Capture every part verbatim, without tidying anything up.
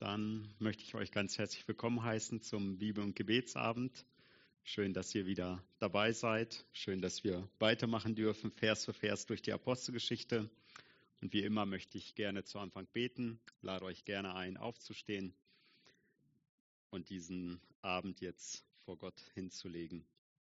Dann möchte ich euch ganz herzlich willkommen heißen zum Bibel- und Gebetsabend. Schön, dass ihr wieder dabei seid. Schön, dass wir weitermachen dürfen, Vers für Vers durch die Apostelgeschichte. Und wie immer möchte ich gerne zu Anfang beten. Lade euch gerne ein, aufzustehen und diesen Abend jetzt vor Gott hinzulegen.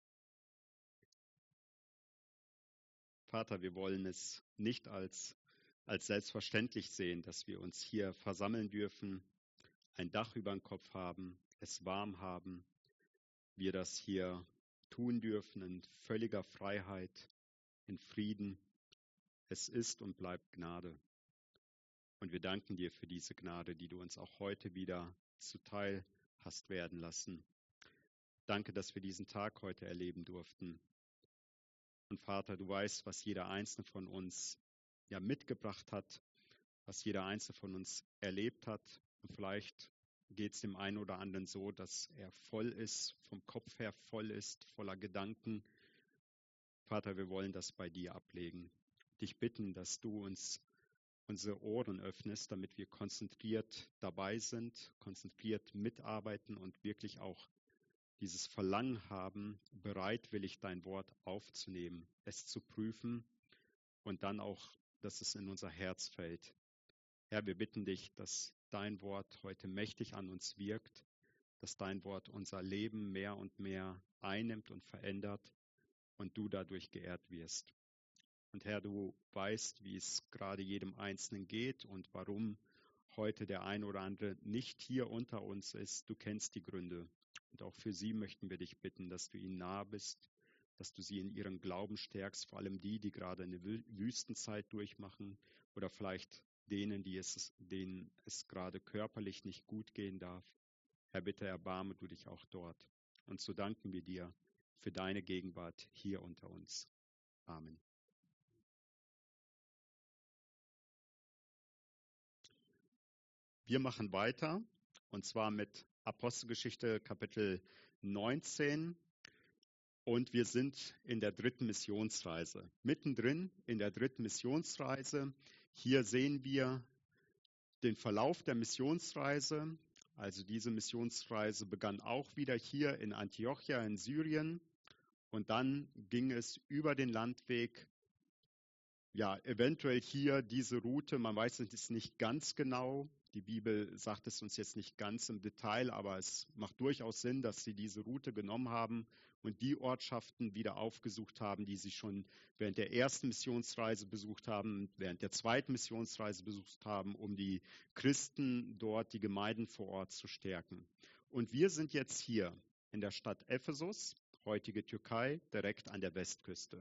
Vater, wir wollen es nicht als, als selbstverständlich sehen, dass wir uns hier versammeln dürfen, ein Dach über dem Kopf haben, es warm haben, wir das hier tun dürfen in völliger Freiheit, in Frieden. Es ist und bleibt Gnade. Und wir danken dir für diese Gnade, die du uns auch heute wieder zuteil hast werden lassen. Danke, dass wir diesen Tag heute erleben durften. Und Vater, du weißt, was jeder Einzelne von uns ja mitgebracht hat, was jeder Einzelne von uns erlebt hat. Und vielleicht geht es dem einen oder anderen so, dass er voll ist, vom Kopf her voll ist, voller Gedanken. Vater, wir wollen das bei dir ablegen. Dich bitten, dass du uns unsere Ohren öffnest, damit wir konzentriert dabei sind, konzentriert mitarbeiten und wirklich auch dieses Verlangen haben, bereitwillig dein Wort aufzunehmen, es zu prüfen und dann auch, dass es in unser Herz fällt. Herr, wir bitten dich, dass dein Wort heute mächtig an uns wirkt, dass dein Wort unser Leben mehr und mehr einnimmt und verändert und du dadurch geehrt wirst. Und Herr, du weißt, wie es gerade jedem Einzelnen geht und warum heute der ein oder andere nicht hier unter uns ist. Du kennst die Gründe. Und auch für sie möchten wir dich bitten, dass du ihnen nahe bist, dass du sie in ihrem Glauben stärkst, vor allem die, die gerade eine Wüstenzeit durchmachen oder vielleicht denen, die es, denen es gerade körperlich nicht gut gehen darf. Herr, bitte erbarme du dich auch dort. Und so danken wir dir für deine Gegenwart hier unter uns. Amen. Wir machen weiter, und zwar mit Apostelgeschichte Kapitel neunzehn. Und wir sind in der dritten Missionsreise. Mittendrin in der dritten Missionsreise. Hier sehen wir den Verlauf der Missionsreise. Also diese Missionsreise begann auch wieder hier in Antiochia in Syrien. Und dann ging es über den Landweg, ja, eventuell hier diese Route. Man weiß es nicht ganz genau. Die Bibel sagt es uns jetzt nicht ganz im Detail, aber es macht durchaus Sinn, dass sie diese Route genommen haben und die Ortschaften wieder aufgesucht haben, die sie schon während der ersten Missionsreise besucht haben, während der zweiten Missionsreise besucht haben, um die Christen dort, die Gemeinden vor Ort zu stärken. Und wir sind jetzt hier in der Stadt Ephesus, heutige Türkei, direkt an der Westküste.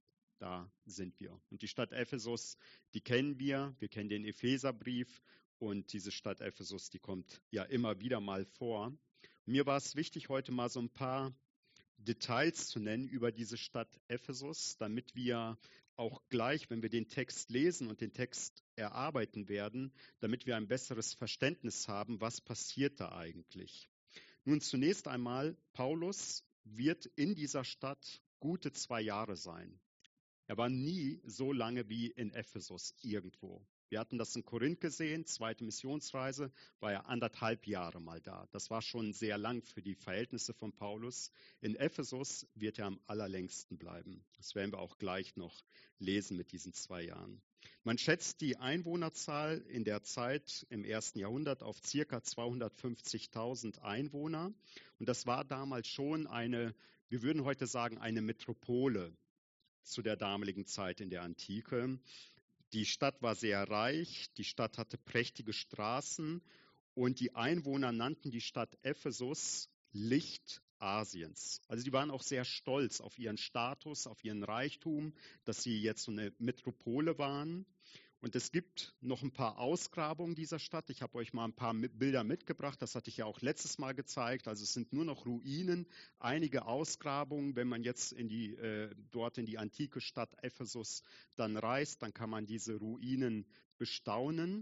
Da sind wir. Und die Stadt Ephesus, die kennen wir. Wir kennen den Epheserbrief. Und diese Stadt Ephesus, die kommt ja immer wieder mal vor. Mir war es wichtig, heute mal so ein paar Details zu nennen über diese Stadt Ephesus, damit wir auch gleich, wenn wir den Text lesen und den Text erarbeiten werden, damit wir ein besseres Verständnis haben, was passiert da eigentlich. Nun zunächst einmal, Paulus wird in dieser Stadt gute zwei Jahre sein. Er war nie so lange wie in Ephesus irgendwo. Wir hatten das in Korinth gesehen, zweite Missionsreise, war er anderthalb Jahre mal da. Das war schon sehr lang für die Verhältnisse von Paulus. In Ephesus wird er am allerlängsten bleiben. Das werden wir auch gleich noch lesen mit diesen zwei Jahren. Man schätzt die Einwohnerzahl in der Zeit im ersten Jahrhundert auf circa zweihundertfünfzigtausend Einwohner. Und das war damals schon eine, wir würden heute sagen, eine Metropole zu der damaligen Zeit in der Antike. Die Stadt war sehr reich, die Stadt hatte prächtige Straßen und die Einwohner nannten die Stadt Ephesus Licht Asiens. Also die waren auch sehr stolz auf ihren Status, auf ihren Reichtum, dass sie jetzt so eine Metropole waren. Und es gibt noch ein paar Ausgrabungen dieser Stadt. Ich habe euch mal ein paar Bilder mitgebracht. Das hatte ich ja auch letztes Mal gezeigt. Also es sind nur noch Ruinen, einige Ausgrabungen. Wenn man jetzt in die, äh, dort in die antike Stadt Ephesus dann reist, dann kann man diese Ruinen bestaunen.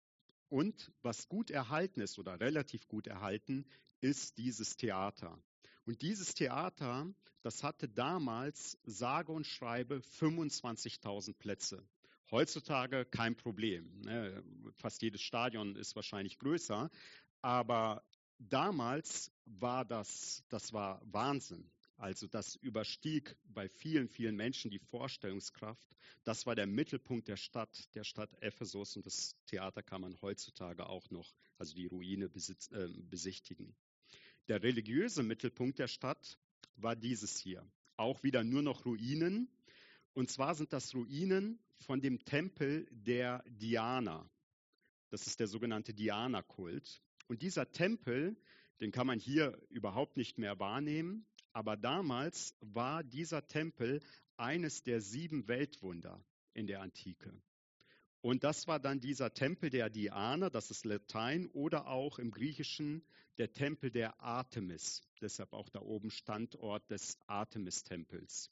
Und was gut erhalten ist oder relativ gut erhalten, ist dieses Theater. Und dieses Theater, das hatte damals sage und schreibe fünfundzwanzigtausend Plätze. Heutzutage kein Problem. Ne? Fast jedes Stadion ist wahrscheinlich größer, aber damals war das, das war Wahnsinn. Also das überstieg bei vielen, vielen Menschen die Vorstellungskraft. Das war der Mittelpunkt der Stadt, der Stadt Ephesus, und das Theater kann man heutzutage auch noch, also die Ruine besitz, äh, besichtigen. Der religiöse Mittelpunkt der Stadt war dieses hier. Auch wieder nur noch Ruinen. Und zwar sind das Ruinen von dem Tempel der Diana. Das ist der sogenannte Diana-Kult. Und dieser Tempel, den kann man hier überhaupt nicht mehr wahrnehmen. Aber damals war dieser Tempel eines der sieben Weltwunder in der Antike. Und das war dann dieser Tempel der Diana, das ist Latein, oder auch im Griechischen der Tempel der Artemis. Deshalb auch da oben Standort des Artemis-Tempels.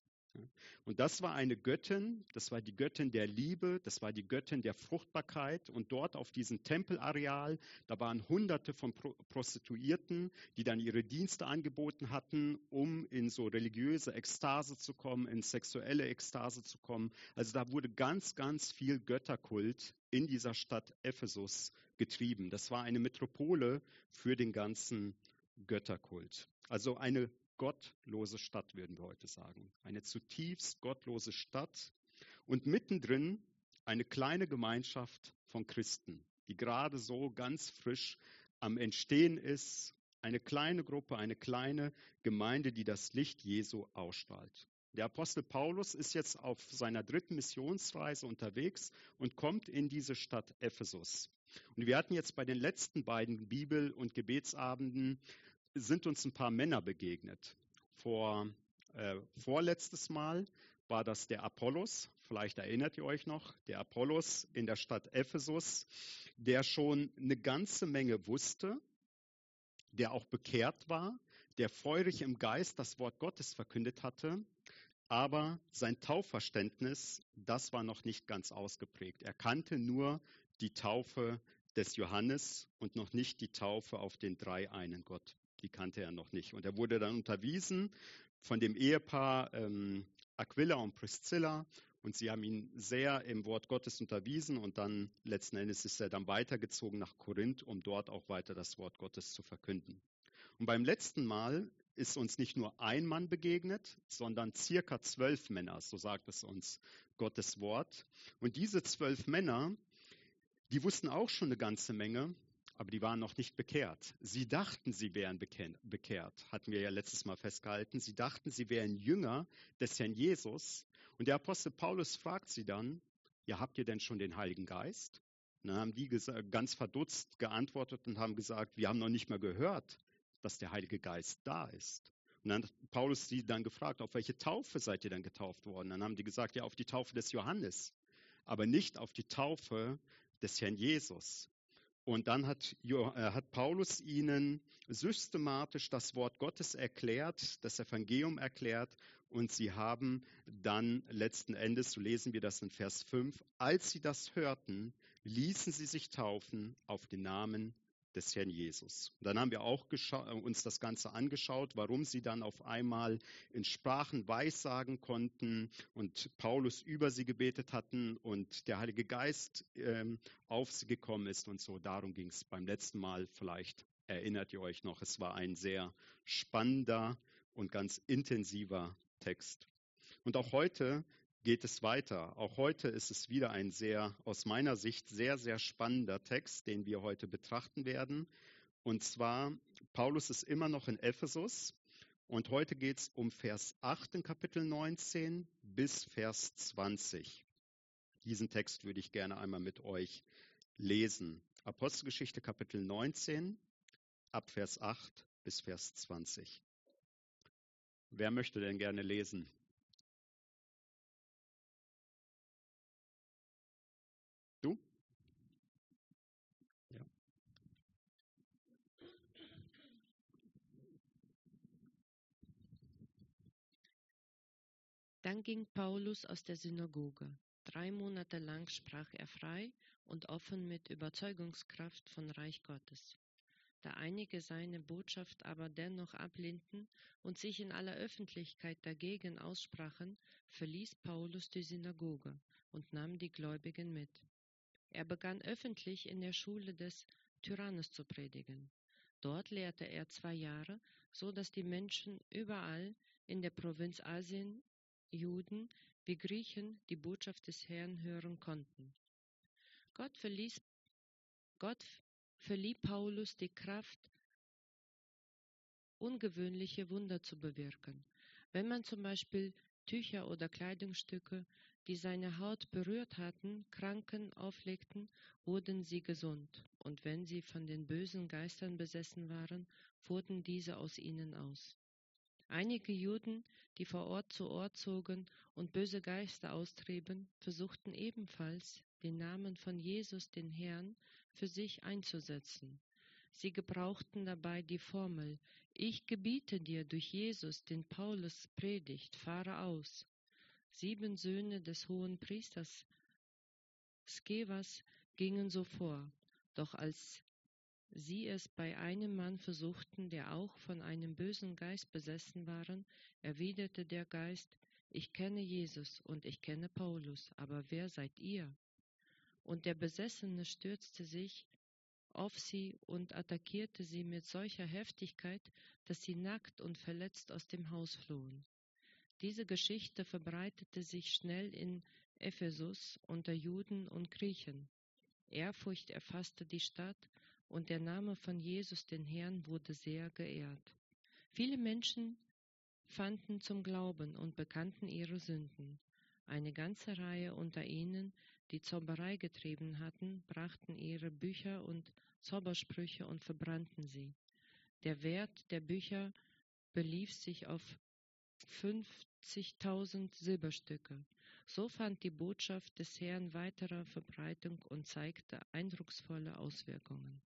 Und das war eine Göttin, das war die Göttin der Liebe, das war die Göttin der Fruchtbarkeit. Und dort auf diesem Tempelareal, da waren Hunderte von Prostituierten, die dann ihre Dienste angeboten hatten, um in so religiöse Ekstase zu kommen, in sexuelle Ekstase zu kommen. Also da wurde ganz, ganz viel Götterkult in dieser Stadt Ephesus getrieben. Das war eine Metropole für den ganzen Götterkult. Also eine gottlose Stadt, würden wir heute sagen. Eine zutiefst gottlose Stadt und mittendrin eine kleine Gemeinschaft von Christen, die gerade so ganz frisch am Entstehen ist. Eine kleine Gruppe, eine kleine Gemeinde, die das Licht Jesu ausstrahlt. Der Apostel Paulus ist jetzt auf seiner dritten Missionsreise unterwegs und kommt in diese Stadt Ephesus. Und wir hatten jetzt bei den letzten beiden Bibel- und Gebetsabenden sind uns ein paar Männer begegnet. Vor, äh, vorletztes Mal war das der Apollos, vielleicht erinnert ihr euch noch, der Apollos in der Stadt Ephesus, der schon eine ganze Menge wusste, der auch bekehrt war, der feurig im Geist das Wort Gottes verkündet hatte, aber sein Taufverständnis, das war noch nicht ganz ausgeprägt. Er kannte nur die Taufe des Johannes und noch nicht die Taufe auf den dreieinen Gott. Die kannte er noch nicht. Und er wurde dann unterwiesen von dem Ehepaar ähm, Aquila und Priscilla. Und sie haben ihn sehr im Wort Gottes unterwiesen. Und dann letzten Endes ist er dann weitergezogen nach Korinth, um dort auch weiter das Wort Gottes zu verkünden. Und beim letzten Mal ist uns nicht nur ein Mann begegnet, sondern circa zwölf Männer. So sagt es uns Gottes Wort. Und diese zwölf Männer, die wussten auch schon eine ganze Menge, aber die waren noch nicht bekehrt. Sie dachten, sie wären bekehrt, hatten wir ja letztes Mal festgehalten. Sie dachten, sie wären Jünger des Herrn Jesus. Und der Apostel Paulus fragt sie dann, ja, habt ihr denn schon den Heiligen Geist? Und dann haben die ganz verdutzt geantwortet und haben gesagt, wir haben noch nicht mal gehört, dass der Heilige Geist da ist. Und dann hat Paulus sie dann gefragt, auf welche Taufe seid ihr denn getauft worden? Dann haben die gesagt, ja, auf die Taufe des Johannes, aber nicht auf die Taufe des Herrn Jesus. Und dann hat, hat Paulus ihnen systematisch das Wort Gottes erklärt, das Evangelium erklärt, und sie haben dann letzten Endes, so lesen wir das in Vers fünf, als sie das hörten, ließen sie sich taufen auf den Namen des Herrn Jesus. Und dann haben wir auch uns das Ganze angeschaut, warum sie dann auf einmal in Sprachen weissagen konnten und Paulus über sie gebetet hatten und der Heilige Geist ähm, auf sie gekommen ist und so. Darum ging es beim letzten Mal. Vielleicht erinnert ihr euch noch, es war ein sehr spannender und ganz intensiver Text. Und auch heute geht es weiter. Auch heute ist es wieder ein sehr, aus meiner Sicht, sehr, sehr spannender Text, den wir heute betrachten werden. Und zwar, Paulus ist immer noch in Ephesus und heute geht es um Vers acht in Kapitel neunzehn bis Vers zwanzig. Diesen Text würde ich gerne einmal mit euch lesen. Apostelgeschichte Kapitel neunzehn, ab Vers acht bis Vers zwanzig. Wer möchte denn gerne lesen? Du? Ja. Dann ging Paulus aus der Synagoge. Drei Monate lang sprach er frei und offen mit Überzeugungskraft von Reich Gottes. Da einige seine Botschaft aber dennoch ablehnten und sich in aller Öffentlichkeit dagegen aussprachen, verließ Paulus die Synagoge und nahm die Gläubigen mit. Er begann öffentlich in der Schule des Tyrannus zu predigen. Dort lehrte er zwei Jahre, so dass die Menschen überall in der Provinz Asien, Juden wie Griechen, die Botschaft des Herrn hören konnten. Gott verließ, Gott verlieh Paulus die Kraft, ungewöhnliche Wunder zu bewirken. Wenn man zum Beispiel Tücher oder Kleidungsstücke, die seine Haut berührt hatten, Kranken auflegten, wurden sie gesund. Und wenn sie von den bösen Geistern besessen waren, fuhren diese aus ihnen aus. Einige Juden, die von Ort zu Ort zogen und böse Geister austrieben, versuchten ebenfalls, den Namen von Jesus, den Herrn, für sich einzusetzen. Sie gebrauchten dabei die Formel: Ich gebiete dir durch Jesus, den Paulus predigt, fahre aus. Sieben Söhne des hohen Priesters Skevas gingen so vor, doch als sie es bei einem Mann versuchten, der auch von einem bösen Geist besessen war, erwiderte der Geist: Ich kenne Jesus und ich kenne Paulus, aber wer seid ihr? Und der Besessene stürzte sich auf sie und attackierte sie mit solcher Heftigkeit, dass sie nackt und verletzt aus dem Haus flohen. Diese Geschichte verbreitete sich schnell in Ephesus unter Juden und Griechen. Ehrfurcht erfasste die Stadt und der Name von Jesus, den Herrn, wurde sehr geehrt. Viele Menschen fanden zum Glauben und bekannten ihre Sünden. Eine ganze Reihe unter ihnen, die Zauberei getrieben hatten, brachten ihre Bücher und Zaubersprüche und verbrannten sie. Der Wert der Bücher belief sich auf fünfzigtausend Silberstücke. So fand die Botschaft des Herrn weitere Verbreitung und zeigte eindrucksvolle Auswirkungen.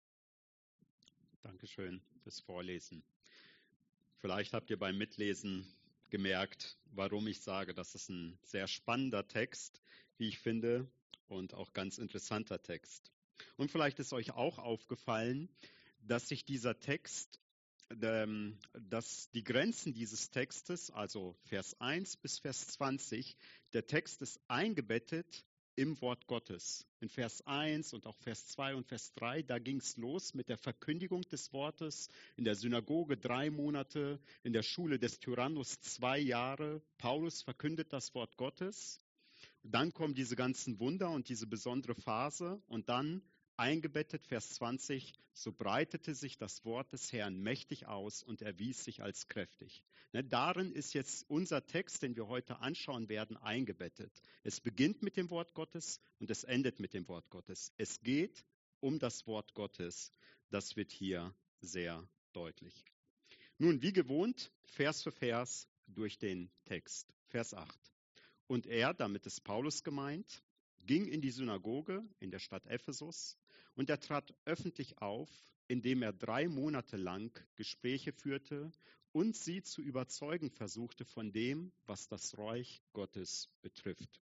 Dankeschön fürs Vorlesen. Vielleicht habt ihr beim Mitlesen gemerkt, warum ich sage, das ist ein sehr spannender Text, wie ich finde, und auch ganz interessanter Text. Und vielleicht ist euch auch aufgefallen, dass sich dieser Text, ähm, dass die Grenzen dieses Textes, also Vers eins bis Vers zwanzig, der Text ist eingebettet im Wort Gottes. In Vers eins und auch Vers zwei und Vers drei, da ging es los mit der Verkündigung des Wortes, in der Synagoge drei Monate, in der Schule des Tyrannus zwei Jahre. Paulus verkündet das Wort Gottes. Dann kommen diese ganzen Wunder und diese besondere Phase und dann eingebettet, Vers zwanzig, so breitete sich das Wort des Herrn mächtig aus und erwies sich als kräftig. Ne, darin ist jetzt unser Text, den wir heute anschauen werden, eingebettet. Es beginnt mit dem Wort Gottes und es endet mit dem Wort Gottes. Es geht um das Wort Gottes. Das wird hier sehr deutlich. Nun, wie gewohnt, Vers für Vers durch den Text. Vers acht. Und er, damit ist Paulus gemeint, ging in die Synagoge in der Stadt Ephesus und er trat öffentlich auf, indem er drei Monate lang Gespräche führte und sie zu überzeugen versuchte von dem, was das Reich Gottes betrifft.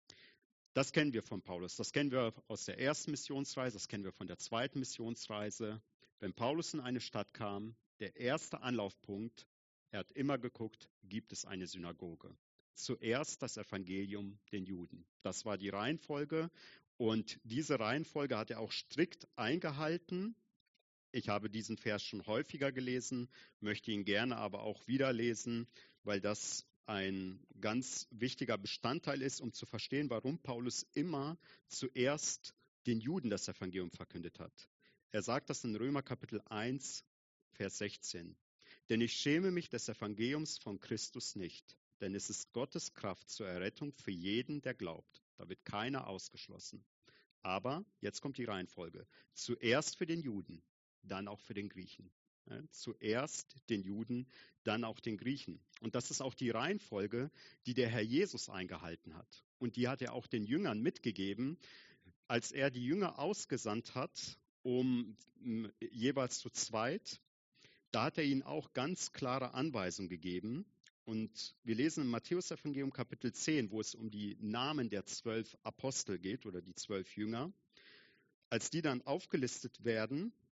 Das kennen wir von Paulus, das kennen wir aus der ersten Missionsreise, das kennen wir von der zweiten Missionsreise. Wenn Paulus in eine Stadt kam, der erste Anlaufpunkt, er hat immer geguckt, gibt es eine Synagoge. Zuerst das Evangelium den Juden. Das war die Reihenfolge und diese Reihenfolge hat er auch strikt eingehalten. Ich habe diesen Vers schon häufiger gelesen, möchte ihn gerne aber auch wieder lesen, weil das ein ganz wichtiger Bestandteil ist, um zu verstehen, warum Paulus immer zuerst den Juden das Evangelium verkündet hat. Er sagt das in Römer Kapitel eins, Vers sechzehn. Denn ich schäme mich des Evangeliums von Christus nicht. Denn es ist Gottes Kraft zur Errettung für jeden, der glaubt. Da wird keiner ausgeschlossen. Aber, jetzt kommt die Reihenfolge, zuerst für den Juden, dann auch für den Griechen. Ja, zuerst den Juden, dann auch den Griechen. Und das ist auch die Reihenfolge, die der Herr Jesus eingehalten hat. Und die hat er auch den Jüngern mitgegeben, als er die Jünger ausgesandt hat, um jeweils zu zweit. Da hat er ihnen auch ganz klare Anweisungen gegeben. Und wir lesen im Matthäus-Evangelium Kapitel zehn, wo es um die Namen der zwölf Apostel geht oder die zwölf Jünger. Als die dann aufgelistet werden,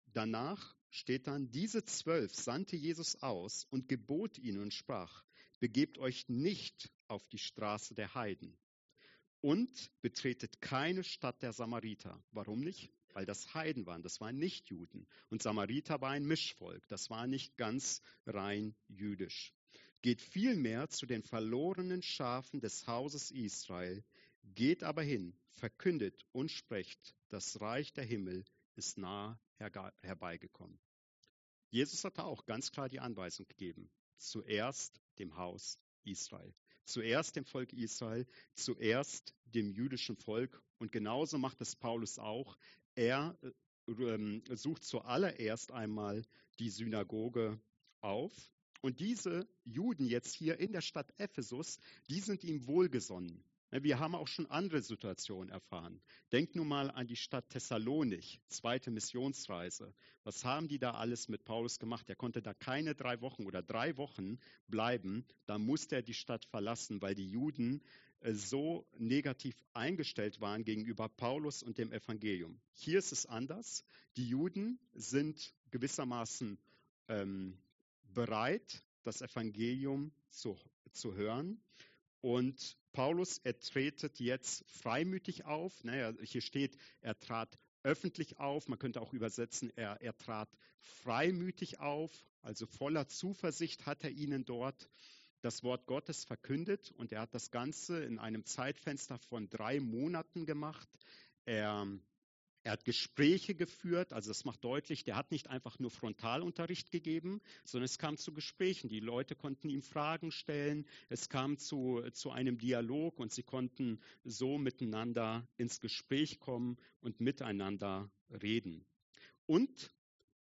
danach steht dann, diese zwölf sandte Jesus aus und gebot ihnen und sprach, begebt euch nicht auf die Straße der Heiden und betretet keine Stadt der Samariter. Warum nicht? Weil das Heiden waren, das waren nicht Juden. Und Samariter war ein Mischvolk, das war nicht ganz rein jüdisch. Geht vielmehr zu den verlorenen Schafen des Hauses Israel, geht aber hin, verkündet und sprecht, das Reich der Himmel ist nah herbeigekommen. Jesus hatte auch ganz klar die Anweisung gegeben, zuerst dem Haus Israel, zuerst dem Volk Israel, zuerst dem jüdischen Volk. Und genauso macht es Paulus auch. Er ähm, sucht zuallererst einmal die Synagoge auf. Und diese Juden jetzt hier in der Stadt Ephesus, die sind ihm wohlgesonnen. Wir haben auch schon andere Situationen erfahren. Denkt nun mal an die Stadt Thessalonich, zweite Missionsreise. Was haben die da alles mit Paulus gemacht? Er konnte da keine drei Wochen oder drei Wochen bleiben. Da musste er die Stadt verlassen, weil die Juden so negativ eingestellt waren gegenüber Paulus und dem Evangelium. Hier ist es anders. Die Juden sind gewissermaßen ähm, bereit, das Evangelium zu, zu hören. Und Paulus, er tretet jetzt freimütig auf. Naja, hier steht, er trat öffentlich auf. Man könnte auch übersetzen, er, er trat freimütig auf. Also voller Zuversicht hat er ihnen dort das Wort Gottes verkündet. Und er hat das Ganze in einem Zeitfenster von drei Monaten gemacht. Er Er hat Gespräche geführt, also das macht deutlich, der hat nicht einfach nur Frontalunterricht gegeben, sondern es kam zu Gesprächen. Die Leute konnten ihm Fragen stellen, es kam zu, zu einem Dialog und sie konnten so miteinander ins Gespräch kommen und miteinander reden. Und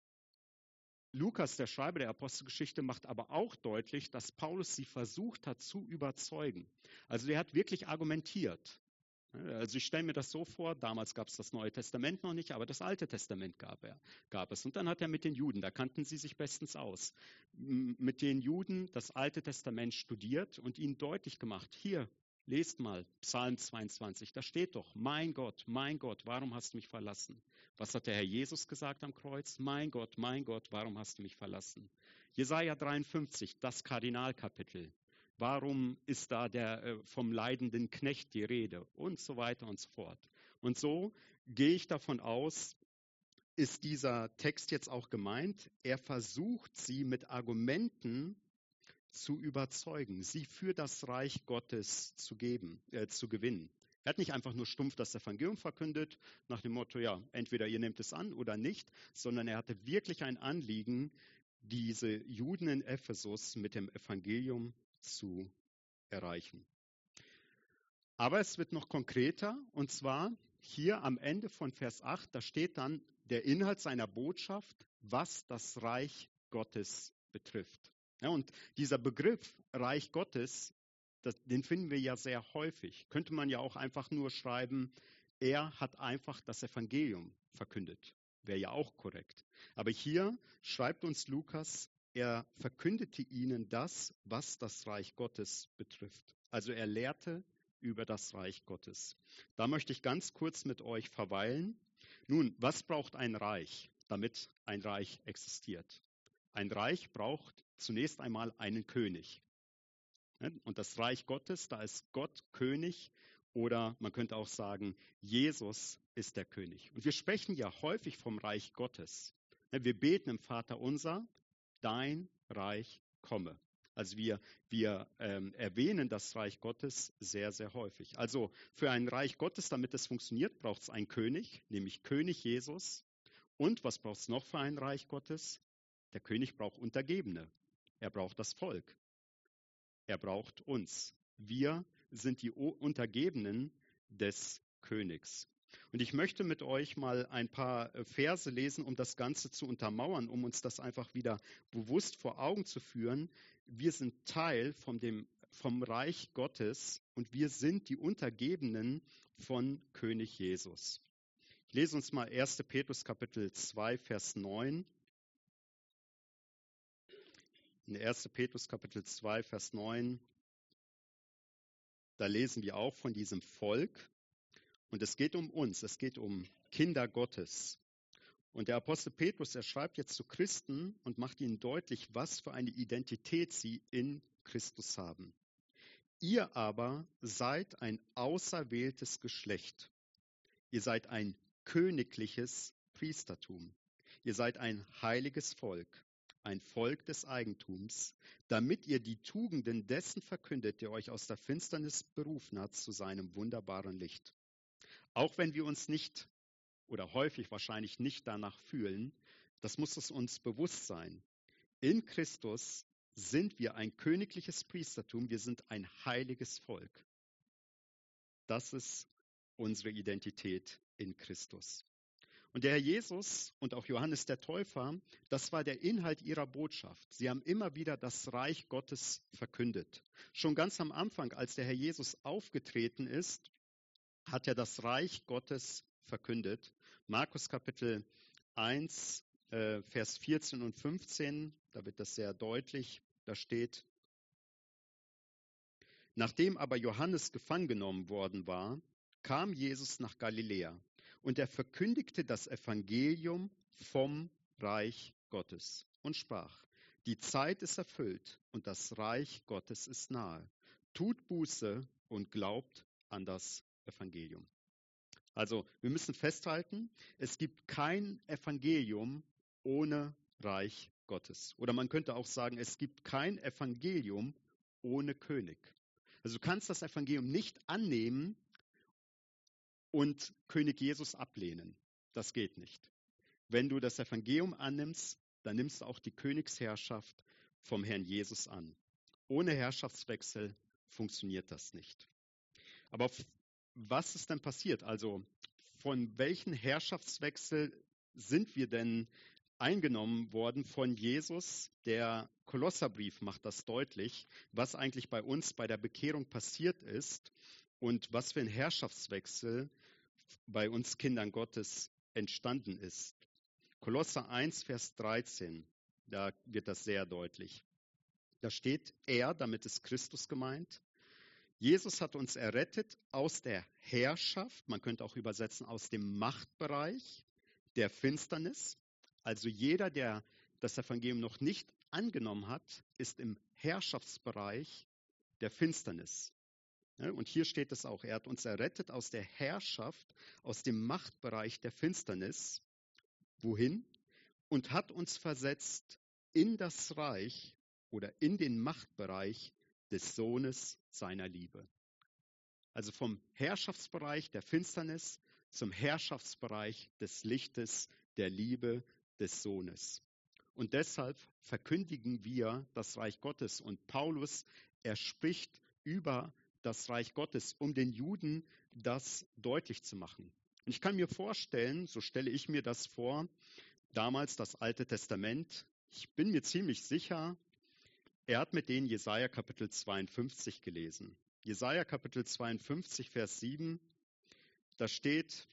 Lukas, der Schreiber der Apostelgeschichte, macht aber auch deutlich, dass Paulus sie versucht hat zu überzeugen. Also er hat wirklich argumentiert. Also ich stelle mir das so vor, damals gab es das Neue Testament noch nicht, aber das Alte Testament gab, er, gab es. Und dann hat er mit den Juden, da kannten sie sich bestens aus, mit den Juden das Alte Testament studiert und ihnen deutlich gemacht, hier, lest mal Psalm zweiundzwanzig, da steht doch, mein Gott, mein Gott, warum hast du mich verlassen? Was hat der Herr Jesus gesagt am Kreuz? Mein Gott, mein Gott, warum hast du mich verlassen? Jesaja dreiundfünfzig, das Kardinalkapitel. Warum ist da der, äh, vom leidenden Knecht die Rede? Und so weiter und so fort. Und so gehe ich davon aus, ist dieser Text jetzt auch gemeint. Er versucht, sie mit Argumenten zu überzeugen, sie für das Reich Gottes zu geben, äh, zu gewinnen. Er hat nicht einfach nur stumpf das Evangelium verkündet, nach dem Motto, ja, entweder ihr nehmt es an oder nicht, sondern er hatte wirklich ein Anliegen, diese Juden in Ephesus mit dem Evangelium zu erreichen. Aber es wird noch konkreter, und zwar hier am Ende von Vers acht, da steht dann der Inhalt seiner Botschaft, was das Reich Gottes betrifft. Ja, und dieser Begriff Reich Gottes, das, den finden wir ja sehr häufig. Könnte man ja auch einfach nur schreiben, er hat einfach das Evangelium verkündet. Wäre ja auch korrekt. Aber hier schreibt uns Lukas, er verkündete ihnen das, was das Reich Gottes betrifft. Also er lehrte über das Reich Gottes. Da möchte ich ganz kurz mit euch verweilen. Nun, was braucht ein Reich, damit ein Reich existiert? Ein Reich braucht zunächst einmal einen König. Und das Reich Gottes, da ist Gott König, oder man könnte auch sagen, Jesus ist der König. Und wir sprechen ja häufig vom Reich Gottes. Wir beten im Vater unser, dein Reich komme. Also wir, wir ähm, erwähnen das Reich Gottes sehr, sehr häufig. Also für ein Reich Gottes, damit es funktioniert, braucht es einen König, nämlich König Jesus. Und was braucht es noch für ein Reich Gottes? Der König braucht Untergebene. Er braucht das Volk. Er braucht uns. Wir sind die Untergebenen des Königs. Und ich möchte mit euch mal ein paar Verse lesen, um das Ganze zu untermauern, um uns das einfach wieder bewusst vor Augen zu führen. Wir sind Teil von dem, vom Reich Gottes und wir sind die Untergebenen von König Jesus. Ich lese uns mal erster Petrus Kapitel zwei, Vers neun. In erster Petrus Kapitel zwei, Vers neun, da lesen wir auch von diesem Volk. Und es geht um uns, es geht um Kinder Gottes. Und der Apostel Petrus, er schreibt jetzt zu Christen und macht ihnen deutlich, was für eine Identität sie in Christus haben. Ihr aber seid ein auserwähltes Geschlecht. Ihr seid ein königliches Priestertum. Ihr seid ein heiliges Volk, ein Volk des Eigentums, damit ihr die Tugenden dessen verkündet, der euch aus der Finsternis berufen hat, zu seinem wunderbaren Licht. Auch wenn wir uns nicht oder häufig wahrscheinlich nicht danach fühlen, das muss es uns bewusst sein. In Christus sind wir ein königliches Priestertum, wir sind ein heiliges Volk. Das ist unsere Identität in Christus. Und der Herr Jesus und auch Johannes der Täufer, das war der Inhalt ihrer Botschaft. Sie haben immer wieder das Reich Gottes verkündet. Schon ganz am Anfang, als der Herr Jesus aufgetreten ist, hat er das Reich Gottes verkündet. Markus Kapitel eins, äh, Vers vierzehn und fünfzehn, da wird das sehr deutlich, da steht: Nachdem aber Johannes gefangen genommen worden war, kam Jesus nach Galiläa und er verkündigte das Evangelium vom Reich Gottes und sprach: Die Zeit ist erfüllt und das Reich Gottes ist nahe. Tut Buße und glaubt an das Evangelium. Also wir müssen festhalten, es gibt kein Evangelium ohne Reich Gottes. Oder man könnte auch sagen, es gibt kein Evangelium ohne König. Also du kannst das Evangelium nicht annehmen und König Jesus ablehnen. Das geht nicht. Wenn du das Evangelium annimmst, dann nimmst du auch die Königsherrschaft vom Herrn Jesus an. Ohne Herrschaftswechsel funktioniert das nicht. Aber was ist denn passiert? Also von welchen Herrschaftswechsel sind wir denn eingenommen worden von Jesus? Der Kolosserbrief macht das deutlich, was eigentlich bei uns bei der Bekehrung passiert ist und was für ein Herrschaftswechsel bei uns Kindern Gottes entstanden ist. Kolosser eins, Vers dreizehn, da wird das sehr deutlich. Da steht er, damit ist Christus gemeint. Jesus hat uns errettet aus der Herrschaft, man könnte auch übersetzen aus dem Machtbereich der Finsternis. Also jeder, der das Evangelium noch nicht angenommen hat, ist im Herrschaftsbereich der Finsternis. Und hier steht es auch, er hat uns errettet aus der Herrschaft, aus dem Machtbereich der Finsternis. Wohin? Und hat uns versetzt in das Reich oder in den Machtbereich des Sohnes seiner Liebe. Also vom Herrschaftsbereich der Finsternis zum Herrschaftsbereich des Lichtes, der Liebe des Sohnes. Und deshalb verkündigen wir das Reich Gottes. Und Paulus, er spricht über das Reich Gottes, um den Juden das deutlich zu machen. Und ich kann mir vorstellen, so stelle ich mir das vor, damals das Alte Testament, ich bin mir ziemlich sicher, er hat mit denen Jesaja Kapitel zweiundfünfzig gelesen. Jesaja Kapitel zweiundfünfzig, Vers sieben, da steht: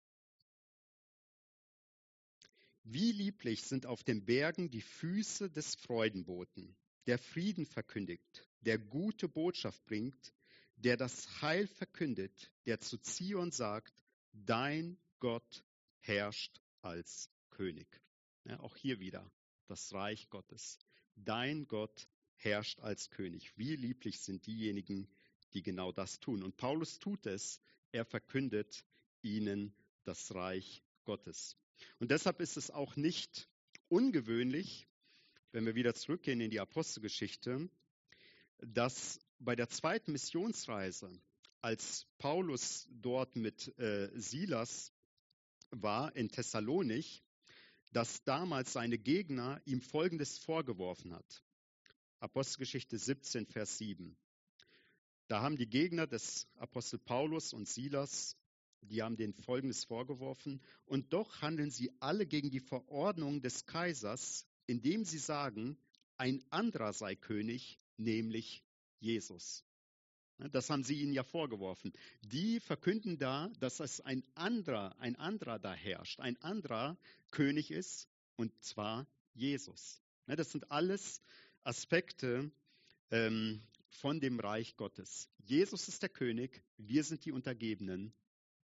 Wie lieblich sind auf den Bergen die Füße des Freudenboten, der Frieden verkündigt, der gute Botschaft bringt, der das Heil verkündet, der zu Zion sagt: Dein Gott herrscht als König. Ja, auch hier wieder das Reich Gottes. Dein Gott herrscht als König. Wie lieblich sind diejenigen, die genau das tun. Und Paulus tut es. Er verkündet ihnen das Reich Gottes. Und deshalb ist es auch nicht ungewöhnlich, wenn wir wieder zurückgehen in die Apostelgeschichte, dass bei der zweiten Missionsreise, als Paulus dort mit äh, Silas war in Thessalonich, dass damals seine Gegner ihm Folgendes vorgeworfen hat. Apostelgeschichte siebzehn, Vers sieben. Da haben die Gegner des Apostel Paulus und Silas, die haben denen Folgendes vorgeworfen: Und doch handeln sie alle gegen die Verordnung des Kaisers, indem sie sagen, ein anderer sei König, nämlich Jesus. Das haben sie ihnen ja vorgeworfen. Die verkünden da, dass es ein anderer, ein anderer da herrscht, ein anderer König ist, und zwar Jesus. Das sind alles Aspekte ähm, von dem Reich Gottes. Jesus ist der König, wir sind die Untergebenen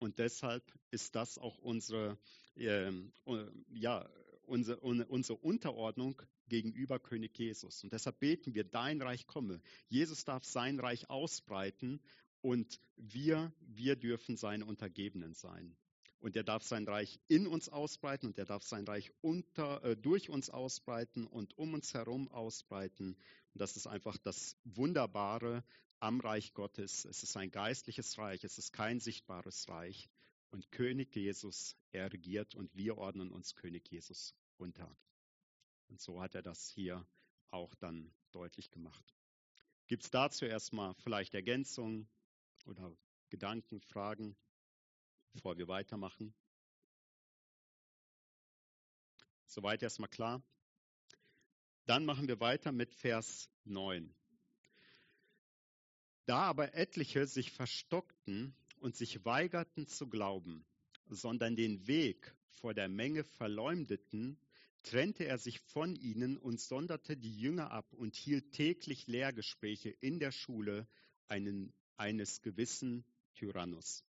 Und deshalb ist das auch unsere, äh, ja, unsere, unsere Unterordnung gegenüber König Jesus. Und deshalb beten wir, dein Reich komme. Jesus darf sein Reich ausbreiten und wir, wir dürfen seine Untergebenen sein. Und er darf sein Reich in uns ausbreiten und er darf sein Reich unter, äh, durch uns ausbreiten und um uns herum ausbreiten. Und das ist einfach das Wunderbare am Reich Gottes. Es ist ein geistliches Reich, es ist kein sichtbares Reich. Und König Jesus, er regiert und wir ordnen uns König Jesus unter. Und so hat er das hier auch dann deutlich gemacht. Gibt es dazu erstmal vielleicht Ergänzungen oder Gedanken, Fragen, bevor wir weitermachen? Soweit erstmal klar. Dann machen wir weiter mit Vers neun. Da aber etliche sich verstockten und sich weigerten zu glauben, sondern den Weg vor der Menge verleumdeten, trennte er sich von ihnen und sonderte die Jünger ab und hielt täglich Lehrgespräche in der Schule einen, eines gewissen Tyrannus.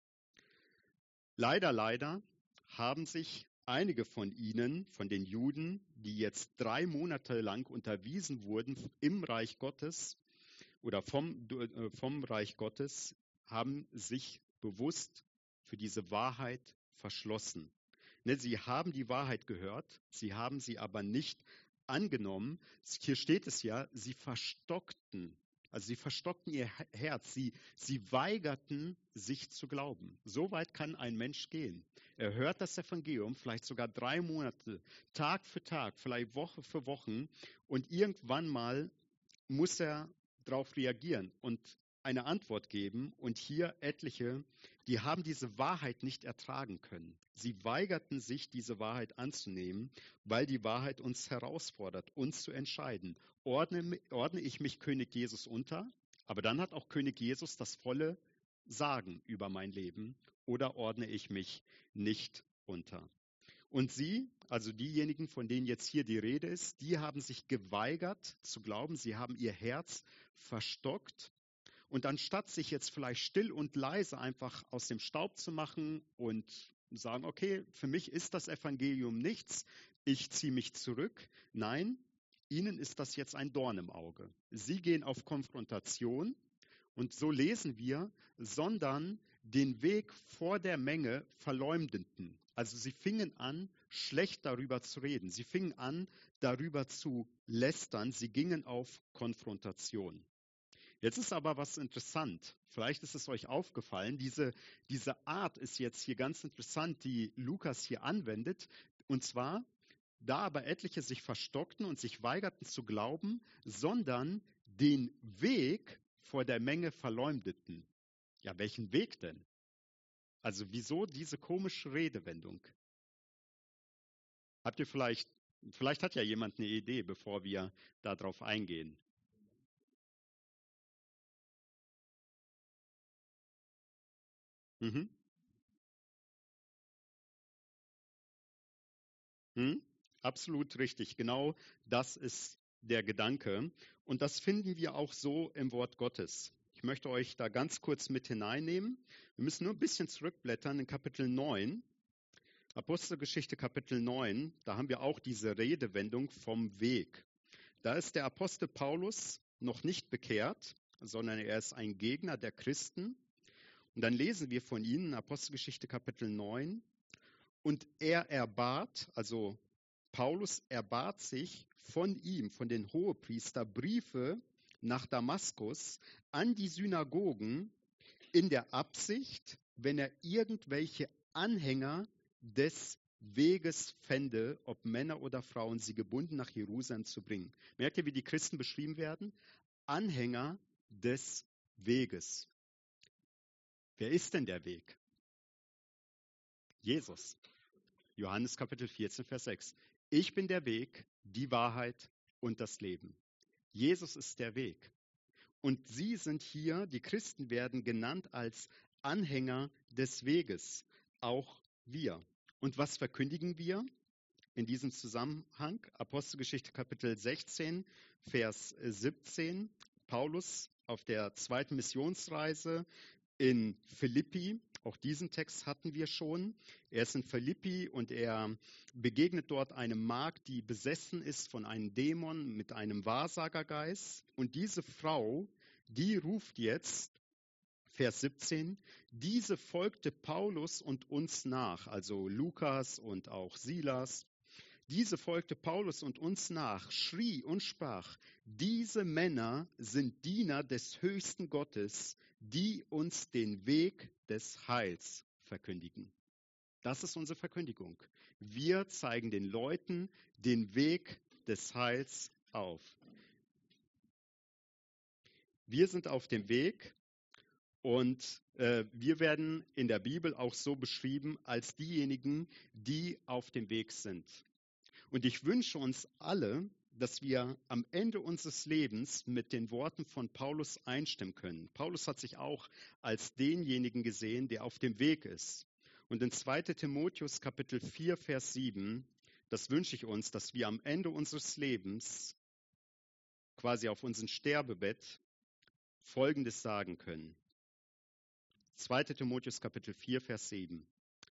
Leider, leider haben sich einige von ihnen, von den Juden, die jetzt drei Monate lang unterwiesen wurden im Reich Gottes oder vom, vom Reich Gottes, haben sich bewusst für diese Wahrheit verschlossen. Sie haben die Wahrheit gehört, sie haben sie aber nicht angenommen. Hier steht es ja, sie verstockten, also sie verstockten ihr Herz, sie, sie weigerten sich zu glauben. So weit kann ein Mensch gehen. Er hört das Evangelium, vielleicht sogar drei Monate, Tag für Tag, vielleicht Woche für Woche und irgendwann mal muss er darauf reagieren und eine Antwort geben. Und hier etliche, die haben diese Wahrheit nicht ertragen können. Sie weigerten sich, diese Wahrheit anzunehmen, weil die Wahrheit uns herausfordert, uns zu entscheiden. Ordne, ordne ich mich König Jesus unter, aber dann hat auch König Jesus das volle Sagen über mein Leben, oder ordne ich mich nicht unter. Und sie, also diejenigen, von denen jetzt hier die Rede ist, die haben sich geweigert zu glauben, sie haben ihr Herz verstockt. Und anstatt sich jetzt vielleicht still und leise einfach aus dem Staub zu machen und sagen, okay, für mich ist das Evangelium nichts, ich ziehe mich zurück. Nein, ihnen ist das jetzt ein Dorn im Auge. Sie gehen auf Konfrontation und so lesen wir, sondern den Weg vor der Menge verleumdeten. Also sie fingen an, schlecht darüber zu reden. Sie fingen an, darüber zu lästern. Sie gingen auf Konfrontation. Jetzt ist aber was interessant. Vielleicht ist es euch aufgefallen. Diese, diese Art ist jetzt hier ganz interessant, die Lukas hier anwendet. Und zwar, da aber etliche sich verstockten und sich weigerten zu glauben, sondern den Weg vor der Menge verleumdeten. Ja, welchen Weg denn? Also wieso diese komische Redewendung? Habt ihr vielleicht, vielleicht hat ja jemand eine Idee, bevor wir darauf eingehen. Mhm. Hm? Absolut richtig. Genau das ist der Gedanke. Und das finden wir auch so im Wort Gottes. Ich möchte euch da ganz kurz mit hineinnehmen. Wir müssen nur ein bisschen zurückblättern in Kapitel neun. Apostelgeschichte Kapitel neun. Da haben wir auch diese Redewendung vom Weg. Da ist der Apostel Paulus noch nicht bekehrt, sondern er ist ein Gegner der Christen. Und dann lesen wir von ihnen, Apostelgeschichte Kapitel neun. Und er erbat, also Paulus erbat sich von ihm, von den Hohepriestern, Briefe nach Damaskus an die Synagogen in der Absicht, wenn er irgendwelche Anhänger des Weges fände, ob Männer oder Frauen, sie gebunden nach Jerusalem zu bringen. Merkt ihr, wie die Christen beschrieben werden? Anhänger des Weges. Wer ist denn der Weg? Jesus. Johannes Kapitel vierzehn, Vers sechs. Ich bin der Weg, die Wahrheit und das Leben. Jesus ist der Weg. Und sie sind hier, die Christen werden genannt als Anhänger des Weges, auch wir. Und was verkündigen wir in diesem Zusammenhang? Apostelgeschichte Kapitel sechzehn, Vers siebzehn. Paulus auf der zweiten Missionsreise in Philippi, Auch diesen Text hatten wir schon. Er ist in Philippi und er begegnet dort eine Magd, die besessen ist von einem Dämon mit einem Wahrsagergeist. Und diese Frau, die ruft jetzt, Vers siebzehn, diese folgte Paulus und uns nach, also Lukas und auch Silas. Diese folgte Paulus und uns nach, schrie und sprach, diese Männer sind Diener des höchsten Gottes, die uns den Weg des Heils verkündigen. Das ist unsere Verkündigung. Wir zeigen den Leuten den Weg des Heils auf. Wir sind auf dem Weg und äh, wir werden in der Bibel auch so beschrieben als diejenigen, die auf dem Weg sind. Und ich wünsche uns alle, dass wir am Ende unseres Lebens mit den Worten von Paulus einstimmen können. Paulus hat sich auch als denjenigen gesehen, der auf dem Weg ist. Und in zweiter Timotheus Kapitel vier, Vers sieben, das wünsche ich uns, dass wir am Ende unseres Lebens, quasi auf unserem Sterbebett, Folgendes sagen können. zweiter Timotheus Kapitel vier, Vers sieben.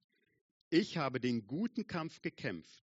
Ich habe den guten Kampf gekämpft,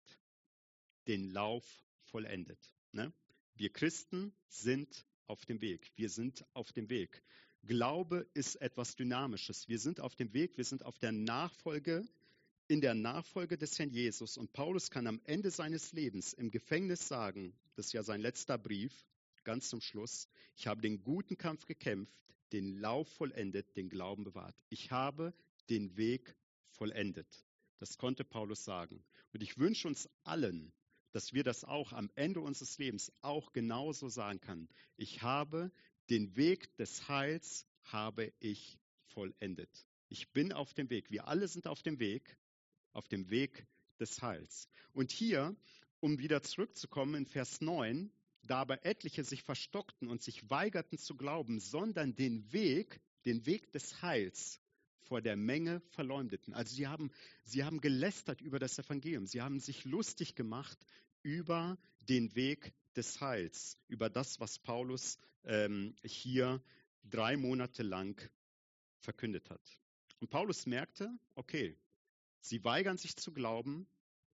den Lauf vollendet. Ne? Wir Christen sind auf dem Weg. Wir sind auf dem Weg. Glaube ist etwas Dynamisches. Wir sind auf dem Weg. Wir sind auf der Nachfolge, in der Nachfolge des Herrn Jesus. Und Paulus kann am Ende seines Lebens im Gefängnis sagen, das ist ja sein letzter Brief, ganz zum Schluss, ich habe den guten Kampf gekämpft, den Lauf vollendet, den Glauben bewahrt. Ich habe den Weg vollendet. Das konnte Paulus sagen. Und ich wünsche uns allen, dass wir das auch am Ende unseres Lebens auch genauso sagen können. Ich habe den Weg des Heils, habe ich vollendet. Ich bin auf dem Weg. Wir alle sind auf dem Weg, auf dem Weg des Heils. Und hier, um wieder zurückzukommen in Vers neun, da aber etliche sich verstockten und sich weigerten zu glauben, sondern den Weg, den Weg des Heils vor der Menge verleumdeten. Also sie haben, sie haben gelästert über das Evangelium. Sie haben sich lustig gemacht über den Weg des Heils, über das, was Paulus ähm, hier drei Monate lang verkündet hat. Und Paulus merkte, okay, sie weigern sich zu glauben,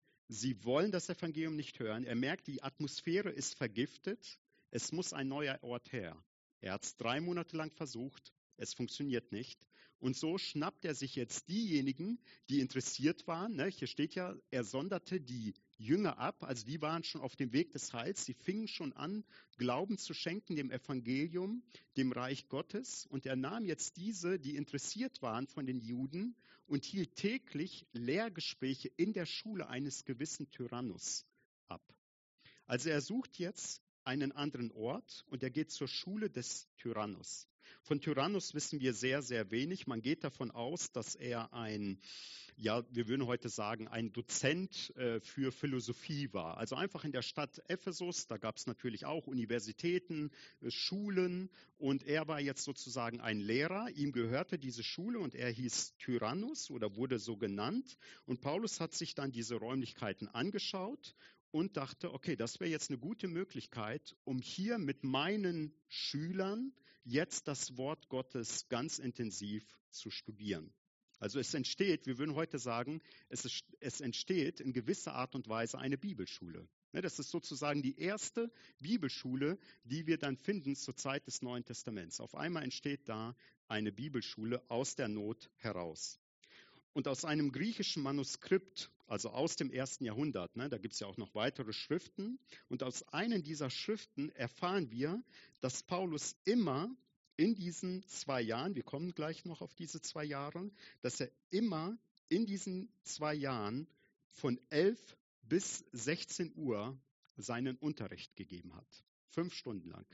sie wollen das Evangelium nicht hören. Er merkt, die Atmosphäre ist vergiftet, es muss ein neuer Ort her. Er hat es drei Monate lang versucht, es funktioniert nicht. Und so schnappt er sich jetzt diejenigen, die interessiert waren. Ne? Hier steht ja, er sonderte die Jünger ab, also die waren schon auf dem Weg des Heils. Sie fingen schon an, Glauben zu schenken dem Evangelium, dem Reich Gottes. Und er nahm jetzt diese, die interessiert waren von den Juden und hielt täglich Lehrgespräche in der Schule eines gewissen Tyrannus ab. Also er sucht jetzt einen anderen Ort und er geht zur Schule des Tyrannus. Von Tyrannus wissen wir sehr, sehr wenig. Man geht davon aus, dass er ein, ja, wir würden heute sagen, ein Dozent äh, für Philosophie war. Also einfach in der Stadt Ephesus, da gab es natürlich auch Universitäten, äh, Schulen und er war jetzt sozusagen ein Lehrer. Ihm gehörte diese Schule und er hieß Tyrannus oder wurde so genannt. Und Paulus hat sich dann diese Räumlichkeiten angeschaut und dachte, okay, das wäre jetzt eine gute Möglichkeit, um hier mit meinen Schülern jetzt das Wort Gottes ganz intensiv zu studieren. Also es entsteht, wir würden heute sagen, es, ist, es entsteht in gewisser Art und Weise eine Bibelschule. Das ist sozusagen die erste Bibelschule, die wir dann finden zur Zeit des Neuen Testaments. Auf einmal entsteht da eine Bibelschule aus der Not heraus. Und aus einem griechischen Manuskript, also aus dem ersten Jahrhundert, ne, da gibt es ja auch noch weitere Schriften, und aus einem dieser Schriften erfahren wir, dass Paulus immer in diesen zwei Jahren, wir kommen gleich noch auf diese zwei Jahre, dass er immer in diesen zwei Jahren von elf bis sechzehn Uhr seinen Unterricht gegeben hat. Fünf Stunden lang.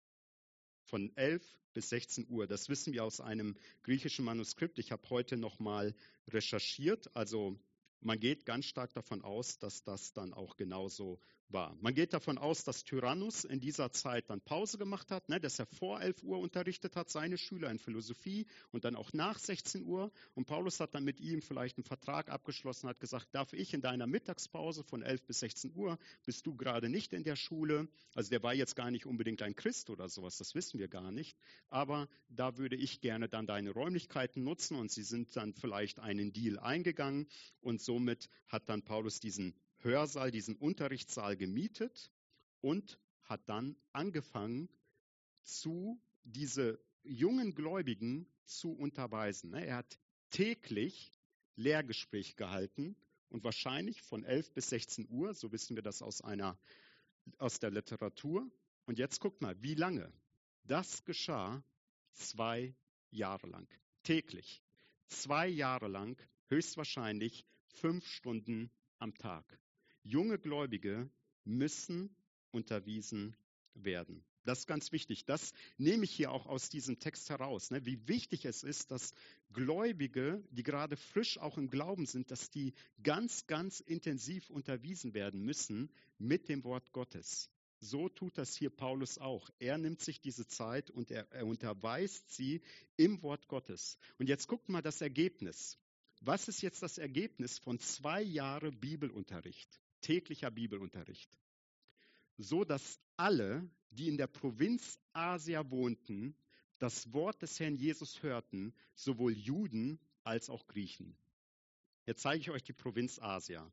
Von elf bis sechzehn Uhr. Das wissen wir aus einem griechischen Manuskript. Ich habe heute noch mal recherchiert. Also man geht ganz stark davon aus, dass das dann auch genauso war. Man geht davon aus, dass Tyrannus in dieser Zeit dann Pause gemacht hat, ne, dass er vor elf Uhr unterrichtet hat, seine Schüler in Philosophie und dann auch nach sechzehn Uhr. Und Paulus hat dann mit ihm vielleicht einen Vertrag abgeschlossen, hat gesagt, darf ich in deiner Mittagspause von elf bis sechzehn Uhr, bist du gerade nicht in der Schule. Also der war jetzt gar nicht unbedingt ein Christ oder sowas, das wissen wir gar nicht. Aber da würde ich gerne dann deine Räumlichkeiten nutzen und sie sind dann vielleicht einen Deal eingegangen und somit hat dann Paulus diesen Hörsaal, diesen Unterrichtssaal gemietet und hat dann angefangen, zu diese jungen Gläubigen zu unterweisen. Er hat täglich Lehrgespräch gehalten und wahrscheinlich von elf bis sechzehn Uhr, so wissen wir das aus einer, aus der Literatur. Und jetzt guckt mal, wie lange? Das geschah zwei Jahre lang, täglich. Zwei Jahre lang, höchstwahrscheinlich fünf Stunden am Tag. Junge Gläubige müssen unterwiesen werden. Das ist ganz wichtig. Das nehme ich hier auch aus diesem Text heraus, ne? Wie wichtig es ist, dass Gläubige, die gerade frisch auch im Glauben sind, dass die ganz, ganz intensiv unterwiesen werden müssen mit dem Wort Gottes. So tut das hier Paulus auch. Er nimmt sich diese Zeit und er, er unterweist sie im Wort Gottes. Und jetzt guckt mal das Ergebnis. Was ist jetzt das Ergebnis von zwei Jahren Bibelunterricht, täglicher Bibelunterricht? So dass alle, die in der Provinz Asia wohnten, das Wort des Herrn Jesus hörten, sowohl Juden als auch Griechen. Jetzt zeige ich euch die Provinz Asia.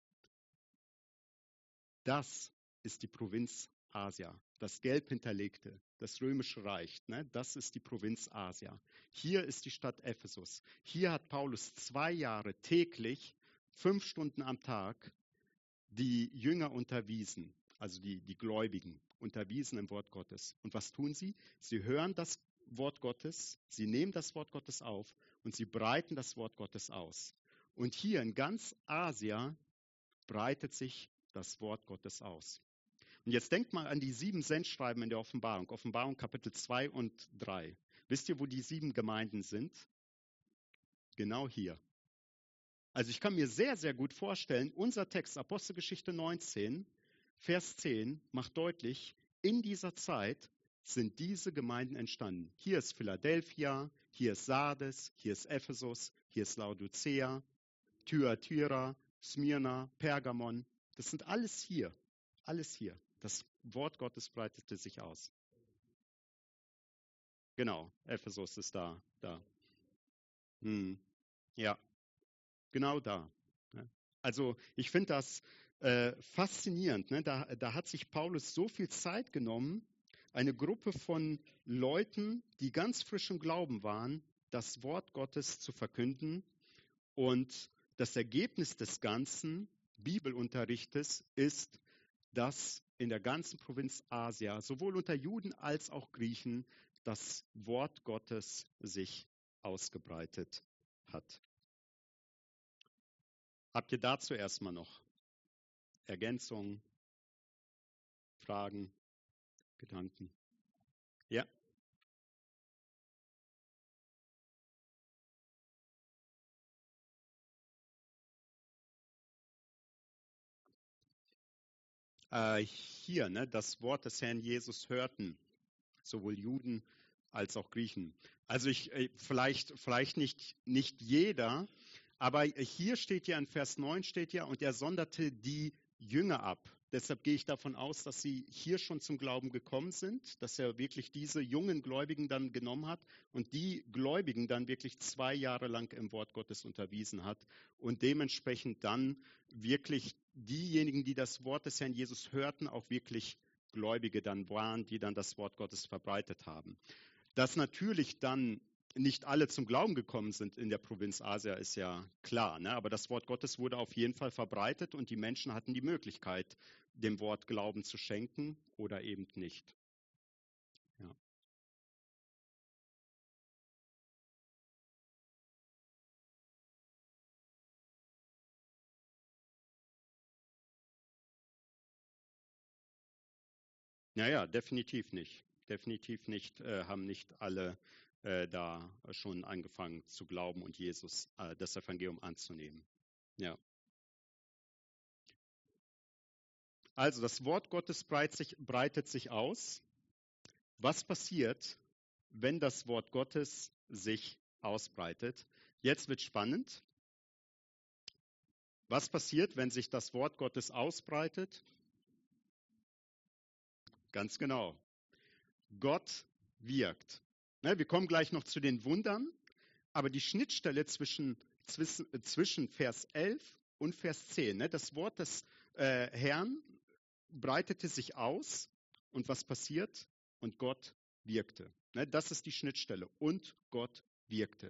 Das ist die Provinz Asia, das gelb hinterlegte, das römische Reich, ne? Das ist die Provinz Asia. Hier ist die Stadt Ephesus. Hier hat Paulus zwei Jahre täglich, fünf Stunden am Tag, die Jünger unterwiesen, also die, die Gläubigen unterwiesen im Wort Gottes. Und was tun sie? Sie hören das Wort Gottes, sie nehmen das Wort Gottes auf und sie breiten das Wort Gottes aus. Und hier in ganz Asia breitet sich das Wort Gottes aus. Und jetzt denkt mal an die sieben Sendschreiben in der Offenbarung, Offenbarung Kapitel zwei und drei. Wisst ihr, wo die sieben Gemeinden sind? Genau hier. Also ich kann mir sehr, sehr gut vorstellen, unser Text, Apostelgeschichte neunzehn, Vers zehn, macht deutlich, in dieser Zeit sind diese Gemeinden entstanden. Hier ist Philadelphia, hier ist Sardes, hier ist Ephesus, hier ist Laodicea, Thyatira, Smyrna, Pergamon. Das sind alles hier, alles hier. Das Wort Gottes breitete sich aus. Genau, Ephesus ist da, da. Hm. Ja, genau da. Also ich finde das äh, faszinierend. Ne? Da, da hat sich Paulus so viel Zeit genommen, eine Gruppe von Leuten, die ganz frisch im Glauben waren, das Wort Gottes zu verkünden. Und das Ergebnis des ganzen Bibelunterrichtes ist, dass in der ganzen Provinz Asia, sowohl unter Juden als auch Griechen, das Wort Gottes sich ausgebreitet hat. Habt ihr dazu erstmal noch Ergänzungen, Fragen, Gedanken? Ja? Äh, hier, ne, das Wort des Herrn Jesus hörten, sowohl Juden als auch Griechen. Also ich, äh, vielleicht, vielleicht nicht, nicht jeder, aber hier steht ja in Vers neun steht ja, und er sonderte die Jünger ab. Deshalb gehe ich davon aus, dass sie hier schon zum Glauben gekommen sind, dass er wirklich diese jungen Gläubigen dann genommen hat und die Gläubigen dann wirklich zwei Jahre lang im Wort Gottes unterwiesen hat und dementsprechend dann wirklich diejenigen, die das Wort des Herrn Jesus hörten, auch wirklich Gläubige dann waren, die dann das Wort Gottes verbreitet haben. Dass natürlich dann nicht alle zum Glauben gekommen sind in der Provinz Asia, ist ja klar. Ne? Aber das Wort Gottes wurde auf jeden Fall verbreitet und die Menschen hatten die Möglichkeit, dem Wort Glauben zu schenken oder eben nicht. Ja. Naja, definitiv nicht. Definitiv nicht, äh, haben nicht alle äh, da schon angefangen zu glauben und Jesus, äh, das Evangelium anzunehmen. Ja. Also das Wort Gottes breitet sich, breitet sich aus. Was passiert, wenn das Wort Gottes sich ausbreitet? Jetzt wird spannend. Was passiert, wenn sich das Wort Gottes ausbreitet? Ganz genau. Gott wirkt. Ne, wir kommen gleich noch zu den Wundern, aber die Schnittstelle zwischen, zwischen, zwischen Vers elf und Vers zehn, ne, das Wort des äh, Herrn breitete sich aus und was passiert? Und Gott wirkte. Ne, das ist die Schnittstelle. Und Gott wirkte.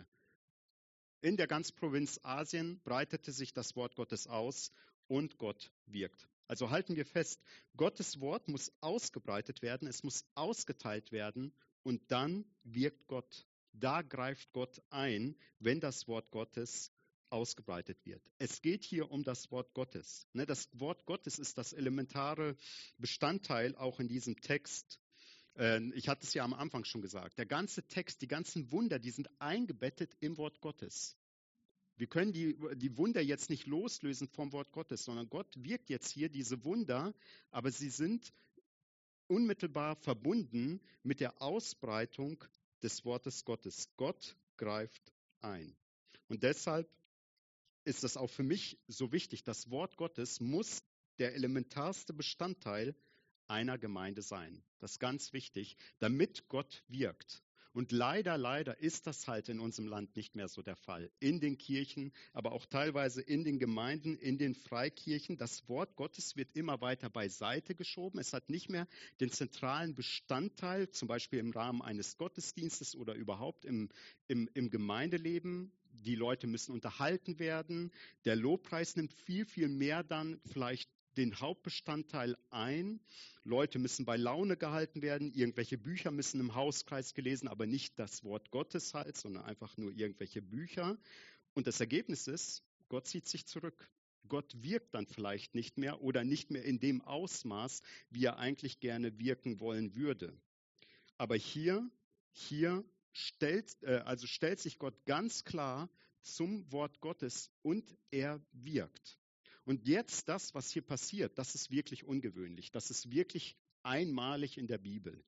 In der ganzen Provinz Asien breitete sich das Wort Gottes aus und Gott wirkt. Also halten wir fest, Gottes Wort muss ausgebreitet werden, es muss ausgeteilt werden und dann wirkt Gott. Da greift Gott ein, wenn das Wort Gottes ausgebreitet wird. Es geht hier um das Wort Gottes. Das Wort Gottes ist das elementare Bestandteil auch in diesem Text. Ich hatte es ja am Anfang schon gesagt. Der ganze Text, die ganzen Wunder, die sind eingebettet im Wort Gottes. Wir können die, die Wunder jetzt nicht loslösen vom Wort Gottes, sondern Gott wirkt jetzt hier diese Wunder, aber sie sind unmittelbar verbunden mit der Ausbreitung des Wortes Gottes. Gott greift ein. Und deshalb ist das auch für mich so wichtig. Das Wort Gottes muss der elementarste Bestandteil einer Gemeinde sein. Das ist ganz wichtig, damit Gott wirkt. Und leider, leider ist das halt in unserem Land nicht mehr so der Fall. In den Kirchen, aber auch teilweise in den Gemeinden, in den Freikirchen. Das Wort Gottes wird immer weiter beiseite geschoben. Es hat nicht mehr den zentralen Bestandteil, zum Beispiel im Rahmen eines Gottesdienstes oder überhaupt im, im, im Gemeindeleben. Die Leute müssen unterhalten werden. Der Lobpreis nimmt viel, viel mehr dann vielleicht den Hauptbestandteil ein. Leute müssen bei Laune gehalten werden, irgendwelche Bücher müssen im Hauskreis gelesen, aber nicht das Wort Gottes halt, sondern einfach nur irgendwelche Bücher. Und das Ergebnis ist, Gott zieht sich zurück. Gott wirkt dann vielleicht nicht mehr oder nicht mehr in dem Ausmaß, wie er eigentlich gerne wirken wollen würde. Aber hier, hier stellt, äh, also stellt sich Gott ganz klar zum Wort Gottes und er wirkt. Und jetzt das, was hier passiert, das ist wirklich ungewöhnlich. Das ist wirklich einmalig in der Bibel.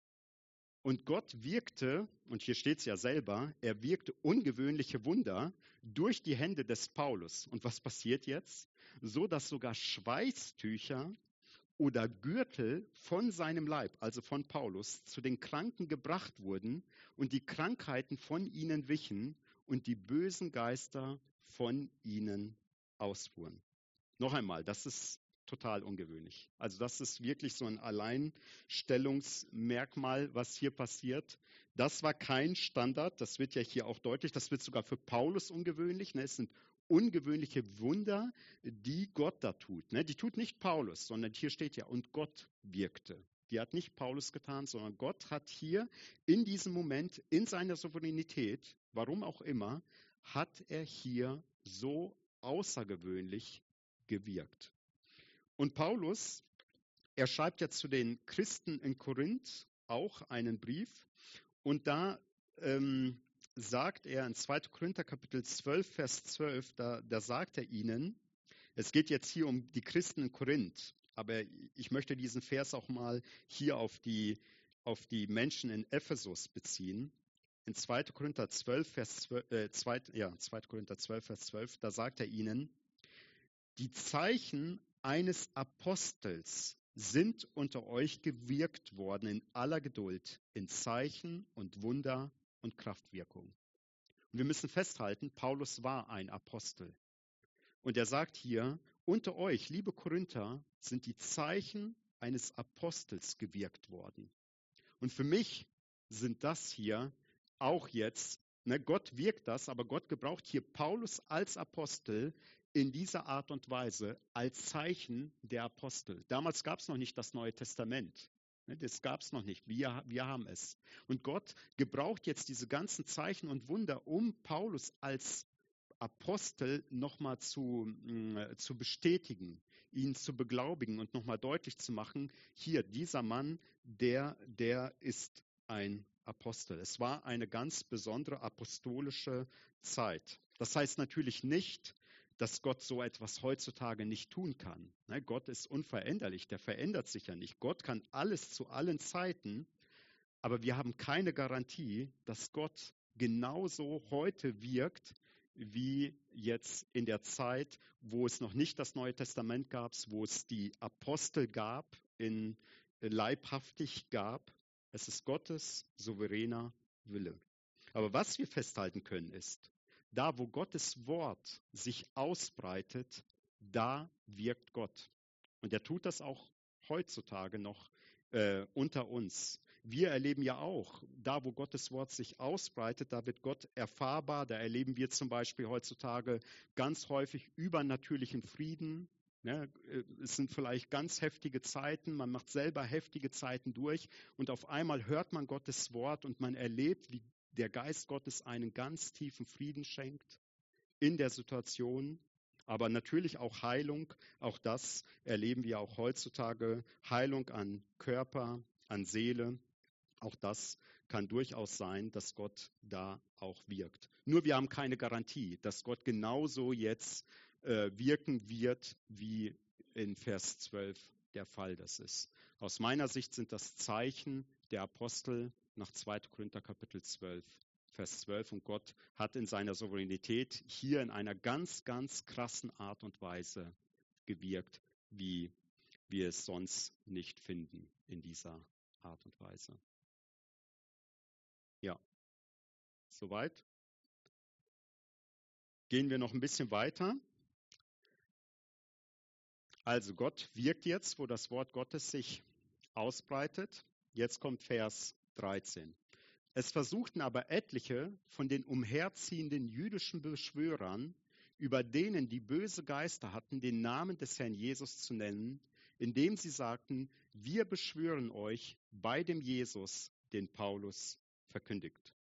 Und Gott wirkte, und hier steht es ja selber, er wirkte ungewöhnliche Wunder durch die Hände des Paulus. Und was passiert jetzt? So dass sogar Schweißtücher oder Gürtel von seinem Leib, also von Paulus, zu den Kranken gebracht wurden und die Krankheiten von ihnen wichen und die bösen Geister von ihnen ausfuhren. Noch einmal, das ist total ungewöhnlich. Also das ist wirklich so ein Alleinstellungsmerkmal, was hier passiert. Das war kein Standard, das wird ja hier auch deutlich, das wird sogar für Paulus ungewöhnlich. Ne? Es sind ungewöhnliche Wunder, die Gott da tut. Ne? Die tut nicht Paulus, sondern hier steht ja, und Gott wirkte. Die hat nicht Paulus getan, sondern Gott hat hier in diesem Moment, in seiner Souveränität, warum auch immer, hat er hier so außergewöhnlich gewirkt. Und Paulus, er schreibt ja zu den Christen in Korinth auch einen Brief und da ähm, sagt er in zweiter Korinther Kapitel zwölf, Vers zwölf, da, da sagt er ihnen, es geht jetzt hier um die Christen in Korinth, aber ich möchte diesen Vers auch mal hier auf die, auf die Menschen in Ephesus beziehen. In zweiter Korinther zwölf, Vers zwölf, äh, zwei, ja, zweiter Korinther zwölf, Vers zwölf, da sagt er ihnen, die Zeichen eines Apostels sind unter euch gewirkt worden in aller Geduld, in Zeichen und Wunder und Kraftwirkung. Und wir müssen festhalten, Paulus war ein Apostel. Und er sagt hier, unter euch, liebe Korinther, sind die Zeichen eines Apostels gewirkt worden. Und für mich sind das hier auch jetzt, ne, Gott wirkt das, aber Gott gebraucht hier Paulus als Apostel in dieser Art und Weise als Zeichen der Apostel. Damals gab es noch nicht das Neue Testament. Das gab es noch nicht. Wir, wir haben es. Und Gott gebraucht jetzt diese ganzen Zeichen und Wunder, um Paulus als Apostel nochmal zu, äh, zu bestätigen, ihn zu beglaubigen und nochmal deutlich zu machen, hier, dieser Mann, der, der ist ein Apostel. Es war eine ganz besondere apostolische Zeit. Das heißt natürlich nicht, dass Gott so etwas heutzutage nicht tun kann. Ne, Gott ist unveränderlich, der verändert sich ja nicht. Gott kann alles zu allen Zeiten, aber wir haben keine Garantie, dass Gott genauso heute wirkt, wie jetzt in der Zeit, wo es noch nicht das Neue Testament gab, wo es die Apostel gab, in leibhaftig gab. Es ist Gottes souveräner Wille. Aber was wir festhalten können ist, da wo Gottes Wort sich ausbreitet, da wirkt Gott. Und er tut das auch heutzutage noch äh, unter uns. Wir erleben ja auch, da wo Gottes Wort sich ausbreitet, da wird Gott erfahrbar. Da erleben wir zum Beispiel heutzutage ganz häufig übernatürlichen Frieden. Ne? Es sind vielleicht ganz heftige Zeiten, man macht selber heftige Zeiten durch und auf einmal hört man Gottes Wort und man erlebt, wie der Geist Gottes einen ganz tiefen Frieden schenkt in der Situation. Aber natürlich auch Heilung, auch das erleben wir auch heutzutage. Heilung an Körper, an Seele. Auch das kann durchaus sein, dass Gott da auch wirkt. Nur wir haben keine Garantie, dass Gott genauso jetzt äh, wirken wird, wie in Vers zwölf der Fall das ist. Aus meiner Sicht sind das Zeichen der Apostel nach zweiter Korinther Kapitel zwölf, Vers zwölf. Und Gott hat in seiner Souveränität hier in einer ganz, ganz krassen Art und Weise gewirkt, wie wir es sonst nicht finden in dieser Art und Weise. Ja, soweit. Gehen wir noch ein bisschen weiter. Also Gott wirkt jetzt, wo das Wort Gottes sich ausbreitet. Jetzt kommt Vers dreizehn. Es versuchten aber etliche von den umherziehenden jüdischen Beschwörern, über denen die böse Geister hatten, den Namen des Herrn Jesus zu nennen, indem sie sagten, wir beschwören euch bei dem Jesus, den Paulus verkündigt.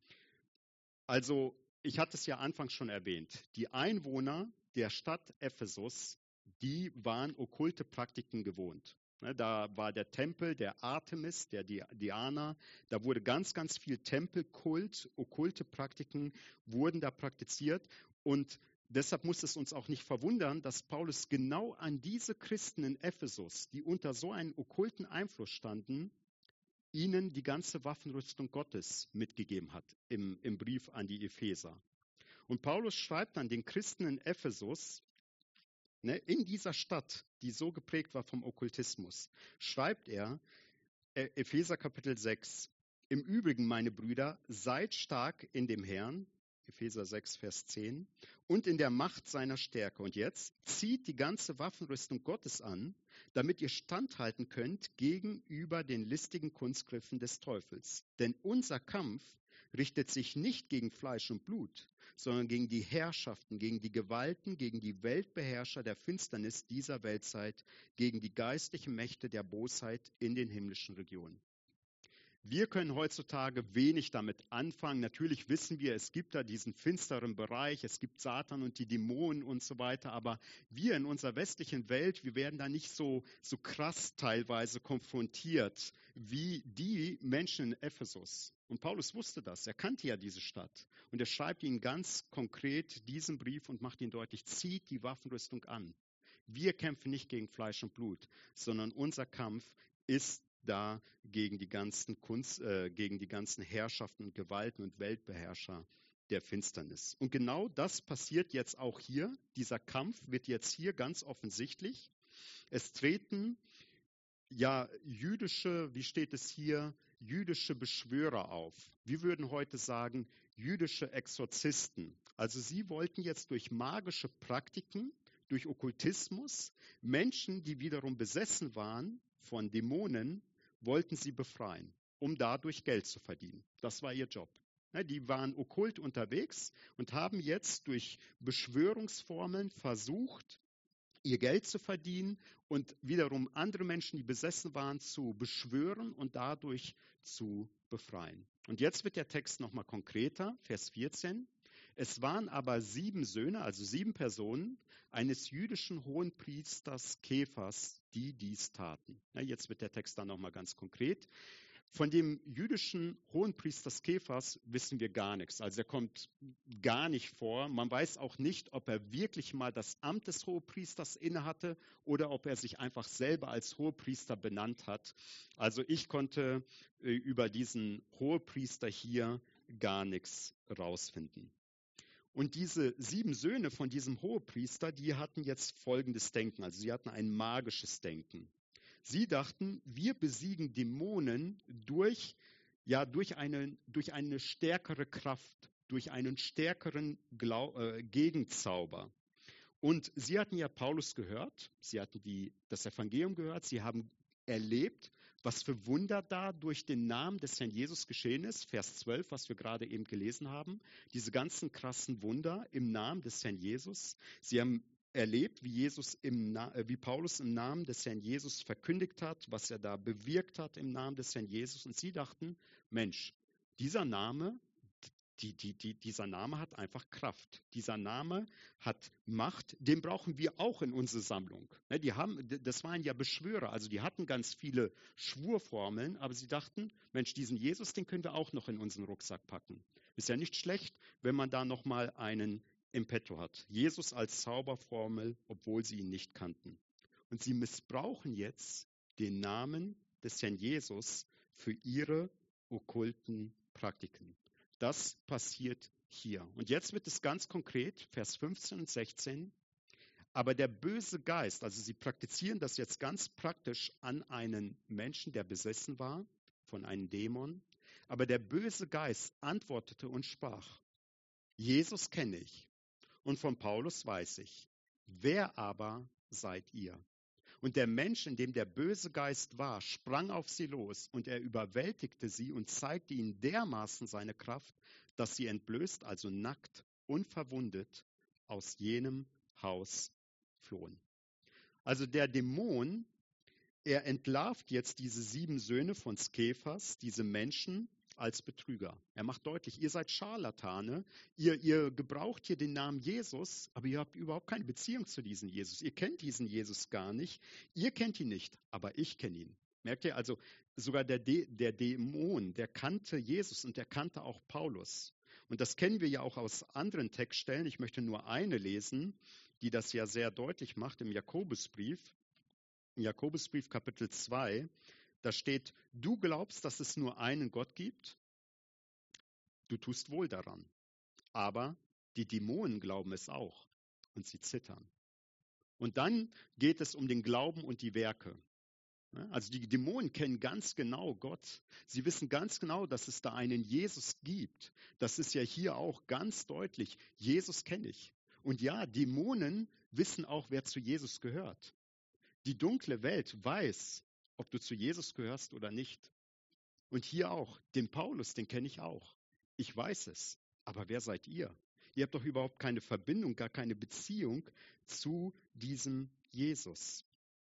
Also, ich hatte es ja anfangs schon erwähnt, die Einwohner der Stadt Ephesus, die waren okkulte Praktiken gewohnt. Da war der Tempel der Artemis, der Diana, da wurde ganz, ganz viel Tempelkult, okkulte Praktiken wurden da praktiziert und deshalb muss es uns auch nicht verwundern, dass Paulus genau an diese Christen in Ephesus, die unter so einem okkulten Einfluss standen, ihnen die ganze Waffenrüstung Gottes mitgegeben hat im, im Brief an die Epheser. Und Paulus schreibt dann den Christen in Ephesus, ne, in dieser Stadt, die so geprägt war vom Okkultismus, schreibt er, Epheser Kapitel sechs, im Übrigen, meine Brüder, seid stark in dem Herrn, Epheser sechs, Vers zehn, und in der Macht seiner Stärke. Und jetzt zieht die ganze Waffenrüstung Gottes an, damit ihr standhalten könnt gegenüber den listigen Kunstgriffen des Teufels. Denn unser Kampf richtet sich nicht gegen Fleisch und Blut, sondern gegen die Herrschaften, gegen die Gewalten, gegen die Weltbeherrscher der Finsternis dieser Weltzeit, gegen die geistlichen Mächte der Bosheit in den himmlischen Regionen. Wir können heutzutage wenig damit anfangen. Natürlich wissen wir, es gibt da diesen finsteren Bereich, es gibt Satan und die Dämonen und so weiter, aber wir in unserer westlichen Welt, wir werden da nicht so, so krass teilweise konfrontiert wie die Menschen in Ephesus. Und Paulus wusste das, er kannte ja diese Stadt. Und er schreibt ihnen ganz konkret diesen Brief und macht ihnen deutlich, zieht die Waffenrüstung an. Wir kämpfen nicht gegen Fleisch und Blut, sondern unser Kampf ist da gegen die ganzen Kunst, äh, gegen die ganzen Herrschaften und Gewalten und Weltbeherrscher der Finsternis. Und genau das passiert jetzt auch hier. Dieser Kampf wird jetzt hier ganz offensichtlich. Es treten ja jüdische, wie steht es hier, jüdische Beschwörer auf. Wir würden heute sagen, jüdische Exorzisten. Also sie wollten jetzt durch magische Praktiken, durch Okkultismus, Menschen, die wiederum besessen waren von Dämonen, wollten sie befreien, um dadurch Geld zu verdienen. Das war ihr Job. Die waren okkult unterwegs und haben jetzt durch Beschwörungsformeln versucht, ihr Geld zu verdienen und wiederum andere Menschen, die besessen waren, zu beschwören und dadurch zu befreien. Und jetzt wird der Text nochmal konkreter, Vers vierzehn. Es waren aber sieben Söhne, also sieben Personen, eines jüdischen Hohenpriesters Kephas, die dies taten. Ja, jetzt wird der Text dann nochmal ganz konkret. Von dem jüdischen Hohenpriester Skephas wissen wir gar nichts. Also er kommt gar nicht vor. Man weiß auch nicht, ob er wirklich mal das Amt des Hohepriesters innehatte oder ob er sich einfach selber als Hohepriester benannt hat. Also ich konnte äh, über diesen Hohepriester hier gar nichts rausfinden. Und diese sieben Söhne von diesem Hohepriester, die hatten jetzt folgendes Denken. Also sie hatten ein magisches Denken. Sie dachten, wir besiegen Dämonen durch, ja, durch, eine, durch eine stärkere Kraft, durch einen stärkeren Glau äh, Gegenzauber. Und sie hatten ja Paulus gehört, sie hatten die, das Evangelium gehört, sie haben erlebt, was für Wunder da durch den Namen des Herrn Jesus geschehen ist. Vers zwölf, was wir gerade eben gelesen haben. Diese ganzen krassen Wunder im Namen des Herrn Jesus. Sie haben erlebt, wie, Jesus im wie Paulus im Namen des Herrn Jesus verkündigt hat, was er da bewirkt hat im Namen des Herrn Jesus. Und sie dachten, Mensch, dieser Name, die, die, die, dieser Name hat einfach Kraft. Dieser Name hat Macht, den brauchen wir auch in unserer Sammlung. Die haben, das waren ja Beschwörer, also die hatten ganz viele Schwurformeln, aber sie dachten, Mensch, diesen Jesus, den können wir auch noch in unseren Rucksack packen. Ist ja nicht schlecht, wenn man da nochmal einen im Petto hat. Jesus als Zauberformel, obwohl sie ihn nicht kannten. Und sie missbrauchen jetzt den Namen des Herrn Jesus für ihre okkulten Praktiken. Das passiert hier. Und jetzt wird es ganz konkret, Vers fünfzehn und sechzehn. Aber der böse Geist, also sie praktizieren das jetzt ganz praktisch an einen Menschen, der besessen war von einem Dämon. Aber der böse Geist antwortete und sprach, Jesus kenne ich. Und von Paulus weiß ich, wer aber seid ihr? Und der Mensch, in dem der böse Geist war, sprang auf sie los und er überwältigte sie und zeigte ihnen dermaßen seine Kraft, dass sie entblößt, also nackt, unverwundet, aus jenem Haus flohen. Also der Dämon, er entlarvt jetzt diese sieben Söhne von Skephas, diese Menschen, als Betrüger. Er macht deutlich, ihr seid Scharlatane, ihr, ihr gebraucht hier den Namen Jesus, aber ihr habt überhaupt keine Beziehung zu diesem Jesus. Ihr kennt diesen Jesus gar nicht. Ihr kennt ihn nicht, aber ich kenne ihn. Merkt ihr also, sogar der, Dä- der Dämon, der kannte Jesus und der kannte auch Paulus. Und das kennen wir ja auch aus anderen Textstellen. Ich möchte nur eine lesen, die das ja sehr deutlich macht im Jakobusbrief. Im Jakobusbrief Kapitel zwei. Da steht, du glaubst, dass es nur einen Gott gibt? Du tust wohl daran. Aber die Dämonen glauben es auch und sie zittern. Und dann geht es um den Glauben und die Werke. Also die Dämonen kennen ganz genau Gott. Sie wissen ganz genau, dass es da einen Jesus gibt. Das ist ja hier auch ganz deutlich. Jesus kenne ich. Und ja, Dämonen wissen auch, wer zu Jesus gehört. Die dunkle Welt weiß, ob du zu Jesus gehörst oder nicht. Und hier auch, den Paulus, den kenne ich auch. Ich weiß es. Aber wer seid ihr? Ihr habt doch überhaupt keine Verbindung, gar keine Beziehung zu diesem Jesus.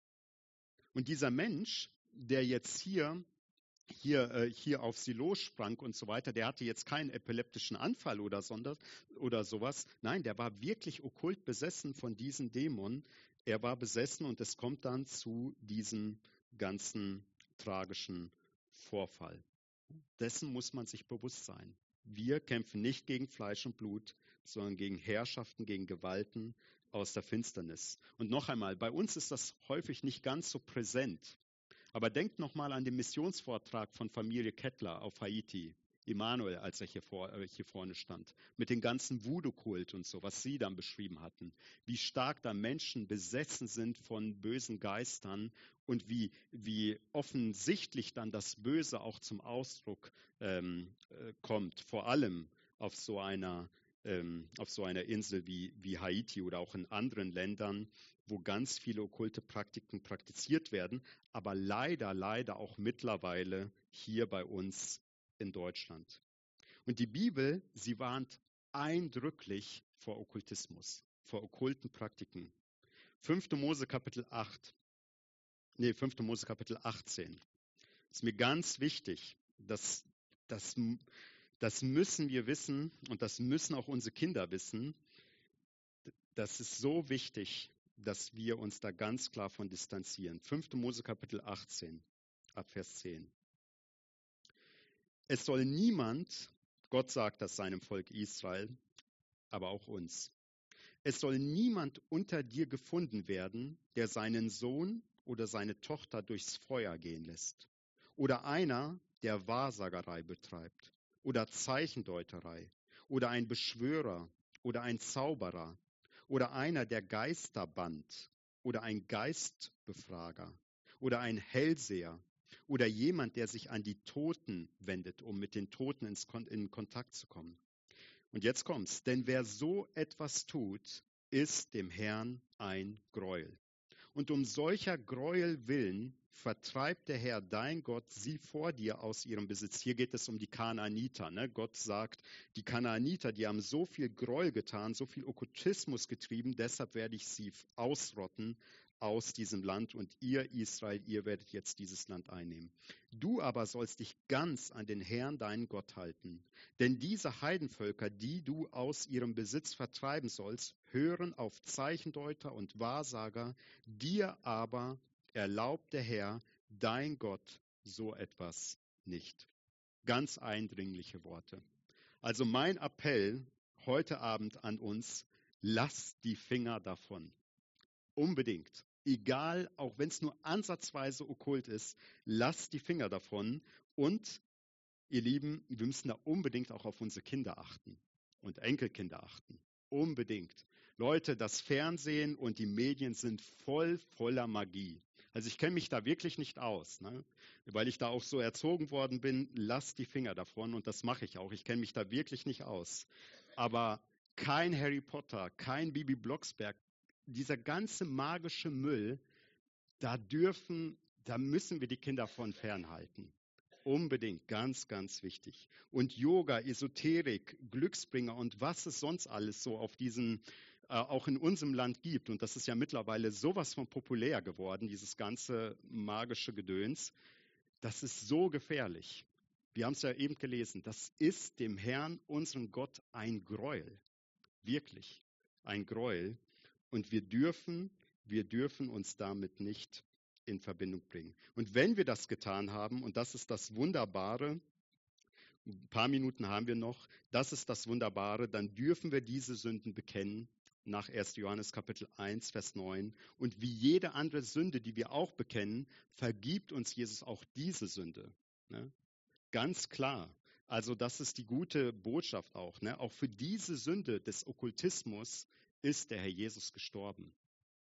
Und dieser Mensch, der jetzt hier, hier, äh, hier auf sie lossprang und so weiter, der hatte jetzt keinen epileptischen Anfall oder, sonder, oder sowas. Nein, der war wirklich okkult besessen von diesen Dämonen. Er war besessen und es kommt dann zu diesem ganzen tragischen Vorfall. Dessen muss man sich bewusst sein. Wir kämpfen nicht gegen Fleisch und Blut, sondern gegen Herrschaften, gegen Gewalten aus der Finsternis. Und noch einmal, bei uns ist das häufig nicht ganz so präsent. Aber denkt nochmal an den Missionsvortrag von Familie Kettler auf Haiti. Immanuel, als er hier, vor, äh, hier vorne stand, mit dem ganzen Voodoo-Kult und so, was Sie dann beschrieben hatten, wie stark da Menschen besessen sind von bösen Geistern und wie, wie offensichtlich dann das Böse auch zum Ausdruck ähm, äh, kommt, vor allem auf so einer, ähm, auf so einer Insel wie, wie Haiti oder auch in anderen Ländern, wo ganz viele okkulte Praktiken praktiziert werden, aber leider, leider auch mittlerweile hier bei uns in Deutschland. Und die Bibel, sie warnt eindrücklich vor Okkultismus, vor okkulten Praktiken. fünfte Mose Kapitel acht, nee, fünfte Mose Kapitel achtzehn. Ist mir ganz wichtig, dass das, das müssen wir wissen und das müssen auch unsere Kinder wissen. Das ist so wichtig, dass wir uns da ganz klar von distanzieren. fünfte Mose Kapitel achtzehn, ab Vers zehn. Es soll niemand, Gott sagt das seinem Volk Israel, aber auch uns, es soll niemand unter dir gefunden werden, der seinen Sohn oder seine Tochter durchs Feuer gehen lässt. Oder einer, der Wahrsagerei betreibt oder Zeichendeuterei oder ein Beschwörer oder ein Zauberer oder einer, der Geister bannt oder ein Geistbefrager oder ein Hellseher oder jemand, der sich an die Toten wendet, um mit den Toten ins Kon- in Kontakt zu kommen. Und jetzt kommt's, denn wer so etwas tut, ist dem Herrn ein Greuel. Und um solcher Greuel willen vertreibt der Herr, dein Gott, sie vor dir aus ihrem Besitz. Hier geht es um die Kanaaniter. Ne? Gott sagt, die Kanaaniter, die haben so viel Gräuel getan, so viel Okkultismus getrieben, deshalb werde ich sie ausrotten aus diesem Land und ihr, Israel, ihr werdet jetzt dieses Land einnehmen. Du aber sollst dich ganz an den Herrn, deinen Gott, halten. Denn diese Heidenvölker, die du aus ihrem Besitz vertreiben sollst, hören auf Zeichendeuter und Wahrsager, dir aber erlaubt der Herr, dein Gott, so etwas nicht. Ganz eindringliche Worte. Also mein Appell heute Abend an uns, lasst die Finger davon. Unbedingt. Egal, auch wenn es nur ansatzweise okkult ist, lasst die Finger davon. Und ihr Lieben, wir müssen da unbedingt auch auf unsere Kinder achten und Enkelkinder achten. Unbedingt. Leute, das Fernsehen und die Medien sind voll voller Magie. Also ich kenne mich da wirklich nicht aus, ne? Weil ich da auch so erzogen worden bin, lasst die Finger davon und das mache ich auch. Ich kenne mich da wirklich nicht aus. Aber kein Harry Potter, kein Bibi Blocksberg, dieser ganze magische Müll, da dürfen, da müssen wir die Kinder von fernhalten. Unbedingt, ganz, ganz wichtig. Und Yoga, Esoterik, Glücksbringer und was es sonst alles so auf diesen, äh, auch in unserem Land gibt. Und das ist ja mittlerweile sowas von populär geworden, dieses ganze magische Gedöns. Das ist so gefährlich. Wir haben es ja eben gelesen. Das ist dem Herrn, unseren Gott, ein Gräuel. Wirklich ein Gräuel. Und wir dürfen, wir dürfen uns damit nicht in Verbindung bringen. Und wenn wir das getan haben, und das ist das Wunderbare, ein paar Minuten haben wir noch, das ist das Wunderbare, dann dürfen wir diese Sünden bekennen, nach erster Johannes Kapitel eins, Vers neun. Und wie jede andere Sünde, die wir auch bekennen, vergibt uns Jesus auch diese Sünde. Ne? Ganz klar. Also das ist die gute Botschaft auch. Ne? Auch für diese Sünde des Okkultismus ist der Herr Jesus gestorben.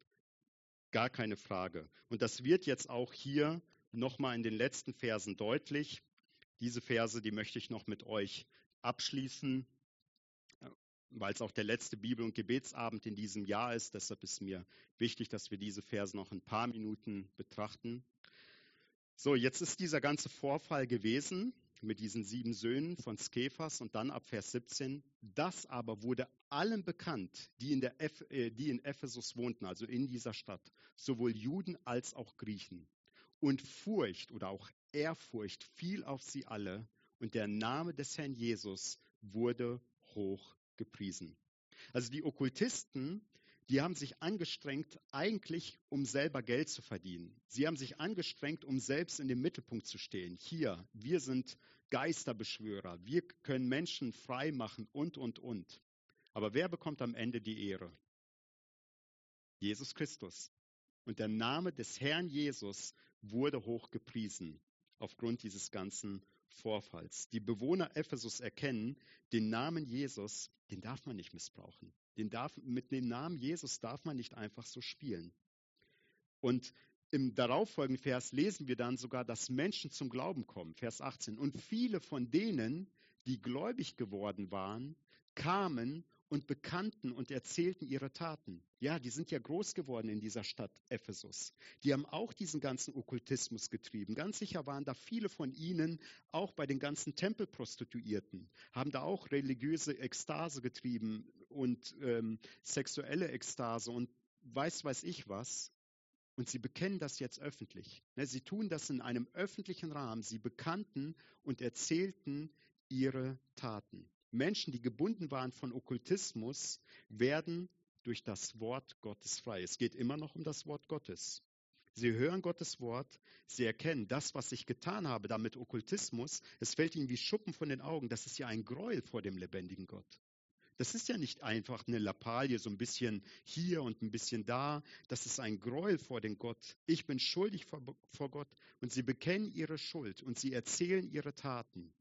Gar keine Frage. Und das wird jetzt auch hier nochmal in den letzten Versen deutlich. Diese Verse, die möchte ich noch mit euch abschließen, weil es auch der letzte Bibel- und Gebetsabend in diesem Jahr ist. Deshalb ist mir wichtig, dass wir diese Verse noch ein paar Minuten betrachten. So, jetzt ist dieser ganze Vorfall gewesen mit diesen sieben Söhnen von Skephas und dann ab Vers siebzehn. Das aber wurde allen bekannt, die in, der Eph- äh, die in Ephesus wohnten, also in dieser Stadt, sowohl Juden als auch Griechen. Und Furcht oder auch Ehrfurcht fiel auf sie alle und der Name des Herrn Jesus wurde hoch gepriesen. Also die Okkultisten, die haben sich angestrengt, eigentlich um selber Geld zu verdienen. Sie haben sich angestrengt, um selbst in den Mittelpunkt zu stehen. Hier, wir sind Geisterbeschwörer, wir können Menschen frei machen und, und, und. Aber wer bekommt am Ende die Ehre? Jesus Christus. Und der Name des Herrn Jesus wurde hoch gepriesen aufgrund dieses ganzen Vorfalls. Die Bewohner Ephesus erkennen, den Namen Jesus, den darf man nicht missbrauchen. Den darf, mit dem Namen Jesus darf man nicht einfach so spielen. Und im darauffolgenden Vers lesen wir dann sogar, dass Menschen zum Glauben kommen. Vers achtzehn. Und viele von denen, die gläubig geworden waren, kamen und bekannten und erzählten ihre Taten. Ja, die sind ja groß geworden in dieser Stadt Ephesus. Die haben auch diesen ganzen Okkultismus getrieben. Ganz sicher waren da viele von ihnen auch bei den ganzen Tempelprostituierten, haben da auch religiöse Ekstase getrieben und ähm, sexuelle Ekstase und weiß weiß ich was. Und sie bekennen das jetzt öffentlich. Sie tun das in einem öffentlichen Rahmen. Sie bekannten und erzählten ihre Taten. Menschen, die gebunden waren von Okkultismus, werden durch das Wort Gottes frei. Es geht immer noch um das Wort Gottes. Sie hören Gottes Wort, sie erkennen, das, was ich getan habe, damit Okkultismus, es fällt ihnen wie Schuppen von den Augen, das ist ja ein Gräuel vor dem lebendigen Gott. Das ist ja nicht einfach eine Lappalie, so ein bisschen hier und ein bisschen da. Das ist ein Gräuel vor den Gott. Ich bin schuldig vor, vor Gott und sie bekennen ihre Schuld und sie erzählen ihre Taten.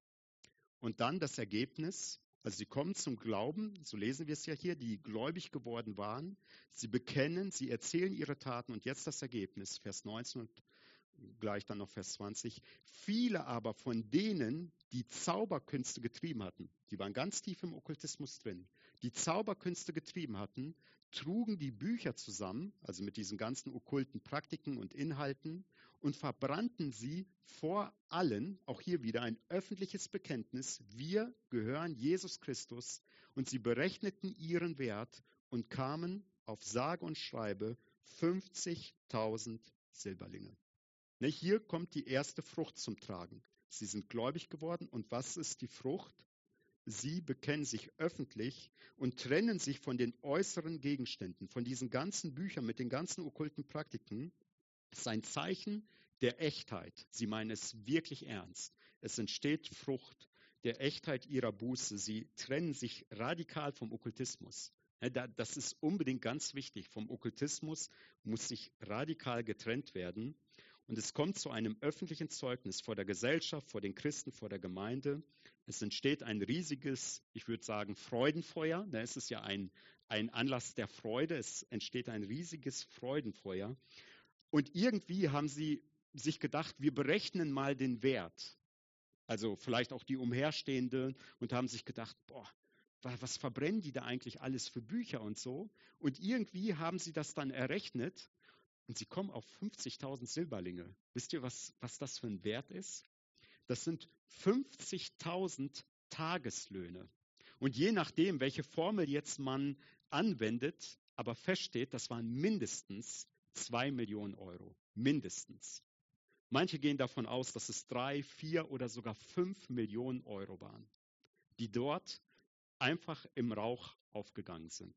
Und dann das Ergebnis, also sie kommen zum Glauben, so lesen wir es ja hier, die gläubig geworden waren. Sie bekennen, sie erzählen ihre Taten und jetzt das Ergebnis, Vers neunzehn und gleich dann noch Vers zwanzig. Viele aber von denen, die Zauberkünste getrieben hatten, die waren ganz tief im Okkultismus drin, die Zauberkünste getrieben hatten, trugen die Bücher zusammen, also mit diesen ganzen okkulten Praktiken und Inhalten, und verbrannten sie vor allen, auch hier wieder ein öffentliches Bekenntnis, wir gehören Jesus Christus, und sie berechneten ihren Wert und kamen auf sage und schreibe fünfzigtausend Silberlinge. Hier kommt die erste Frucht zum Tragen. Sie sind gläubig geworden und was ist die Frucht? Sie bekennen sich öffentlich und trennen sich von den äußeren Gegenständen, von diesen ganzen Büchern mit den ganzen okkulten Praktiken. Das ist ein Zeichen der Echtheit. Sie meinen es wirklich ernst. Es entsteht Frucht der Echtheit ihrer Buße. Sie trennen sich radikal vom Okkultismus. Das ist unbedingt ganz wichtig. Vom Okkultismus muss sich radikal getrennt werden. Und es kommt zu einem öffentlichen Zeugnis vor der Gesellschaft, vor den Christen, vor der Gemeinde. Es entsteht ein riesiges, ich würde sagen, Freudenfeuer. Es ist ja ein, ein Anlass der Freude. Es entsteht ein riesiges Freudenfeuer. Und irgendwie haben sie sich gedacht, wir berechnen mal den Wert. Also vielleicht auch die Umherstehenden und haben sich gedacht, boah, was verbrennen die da eigentlich alles für Bücher und so? Und irgendwie haben sie das dann errechnet. Und sie kommen auf fünfzigtausend Silberlinge. Wisst ihr, was, was das für ein Wert ist? Das sind fünfzigtausend Tageslöhne. Und je nachdem, welche Formel jetzt man anwendet, aber feststeht, das waren mindestens zwei Millionen Euro. Mindestens. Manche gehen davon aus, dass es drei, vier oder sogar fünf Millionen Euro waren, die dort einfach im Rauch aufgegangen sind.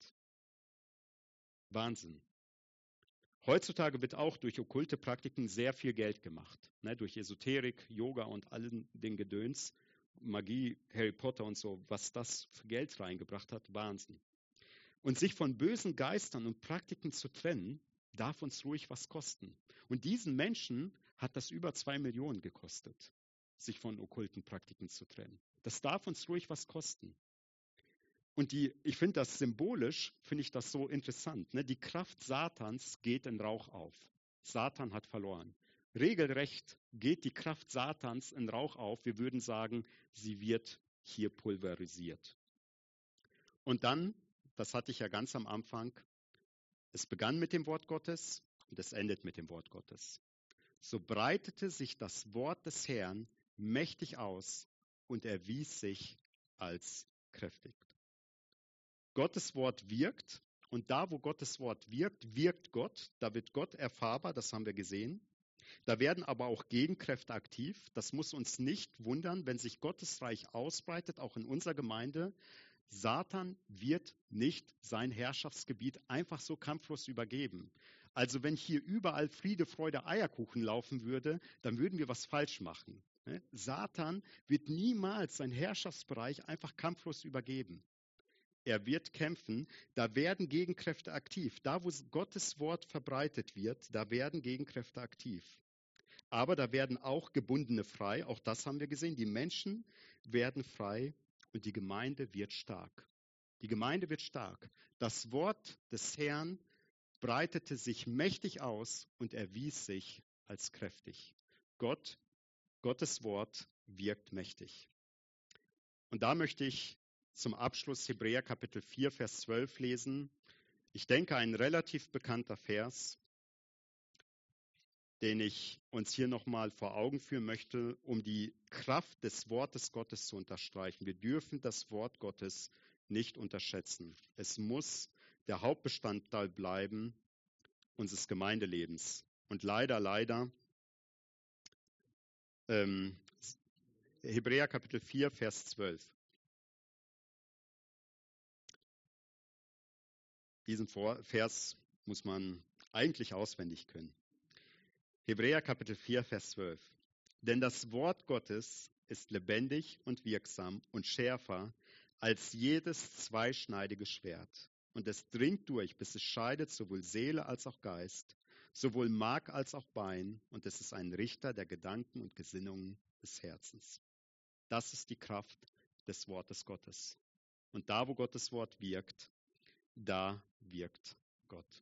Wahnsinn. Heutzutage wird auch durch okkulte Praktiken sehr viel Geld gemacht. Ne, durch Esoterik, Yoga und allen den Gedöns, Magie, Harry Potter und so, was das für Geld reingebracht hat, Wahnsinn. Und sich von bösen Geistern und Praktiken zu trennen, darf uns ruhig was kosten. Und diesen Menschen hat das über zwei Millionen gekostet, sich von okkulten Praktiken zu trennen. Das darf uns ruhig was kosten. Und die, ich finde das symbolisch, finde ich das so interessant. Ne? Die Kraft Satans geht in Rauch auf. Satan hat verloren. Regelrecht geht die Kraft Satans in Rauch auf. Wir würden sagen, sie wird hier pulverisiert. Und dann, das hatte ich ja ganz am Anfang, es begann mit dem Wort Gottes und es endet mit dem Wort Gottes. So breitete sich das Wort des Herrn mächtig aus und erwies sich als kräftig. Gottes Wort wirkt und da, wo Gottes Wort wirkt, wirkt Gott. Da wird Gott erfahrbar, das haben wir gesehen. Da werden aber auch Gegenkräfte aktiv. Das muss uns nicht wundern, wenn sich Gottes Reich ausbreitet, auch in unserer Gemeinde. Satan wird nicht sein Herrschaftsgebiet einfach so kampflos übergeben. Also wenn hier überall Friede, Freude, Eierkuchen laufen würde, dann würden wir was falsch machen. Satan wird niemals seinen Herrschaftsbereich einfach kampflos übergeben. Er wird kämpfen, da werden Gegenkräfte aktiv. Da, wo Gottes Wort verbreitet wird, da werden Gegenkräfte aktiv. Aber da werden auch Gebundene frei, auch das haben wir gesehen. Die Menschen werden frei und die Gemeinde wird stark. Die Gemeinde wird stark. Das Wort des Herrn breitete sich mächtig aus und erwies sich als kräftig. Gott, Gottes Wort wirkt mächtig. Und da möchte ich zum Abschluss Hebräer Kapitel vier, Vers zwölf lesen. Ich denke, ein relativ bekannter Vers, den ich uns hier nochmal vor Augen führen möchte, um die Kraft des Wortes Gottes zu unterstreichen. Wir dürfen das Wort Gottes nicht unterschätzen. Es muss der Hauptbestandteil bleiben unseres Gemeindelebens. Und leider, leider, ähm, Hebräer Kapitel vier, Vers zwölf. Diesen Vers muss man eigentlich auswendig können. Hebräer Kapitel vier, Vers zwölf. Denn das Wort Gottes ist lebendig und wirksam und schärfer als jedes zweischneidige Schwert. Und es dringt durch, bis es scheidet sowohl Seele als auch Geist, sowohl Mark als auch Bein. Und es ist ein Richter der Gedanken und Gesinnungen des Herzens. Das ist die Kraft des Wortes Gottes. Und da, wo Gottes Wort wirkt, da wirkt Gott.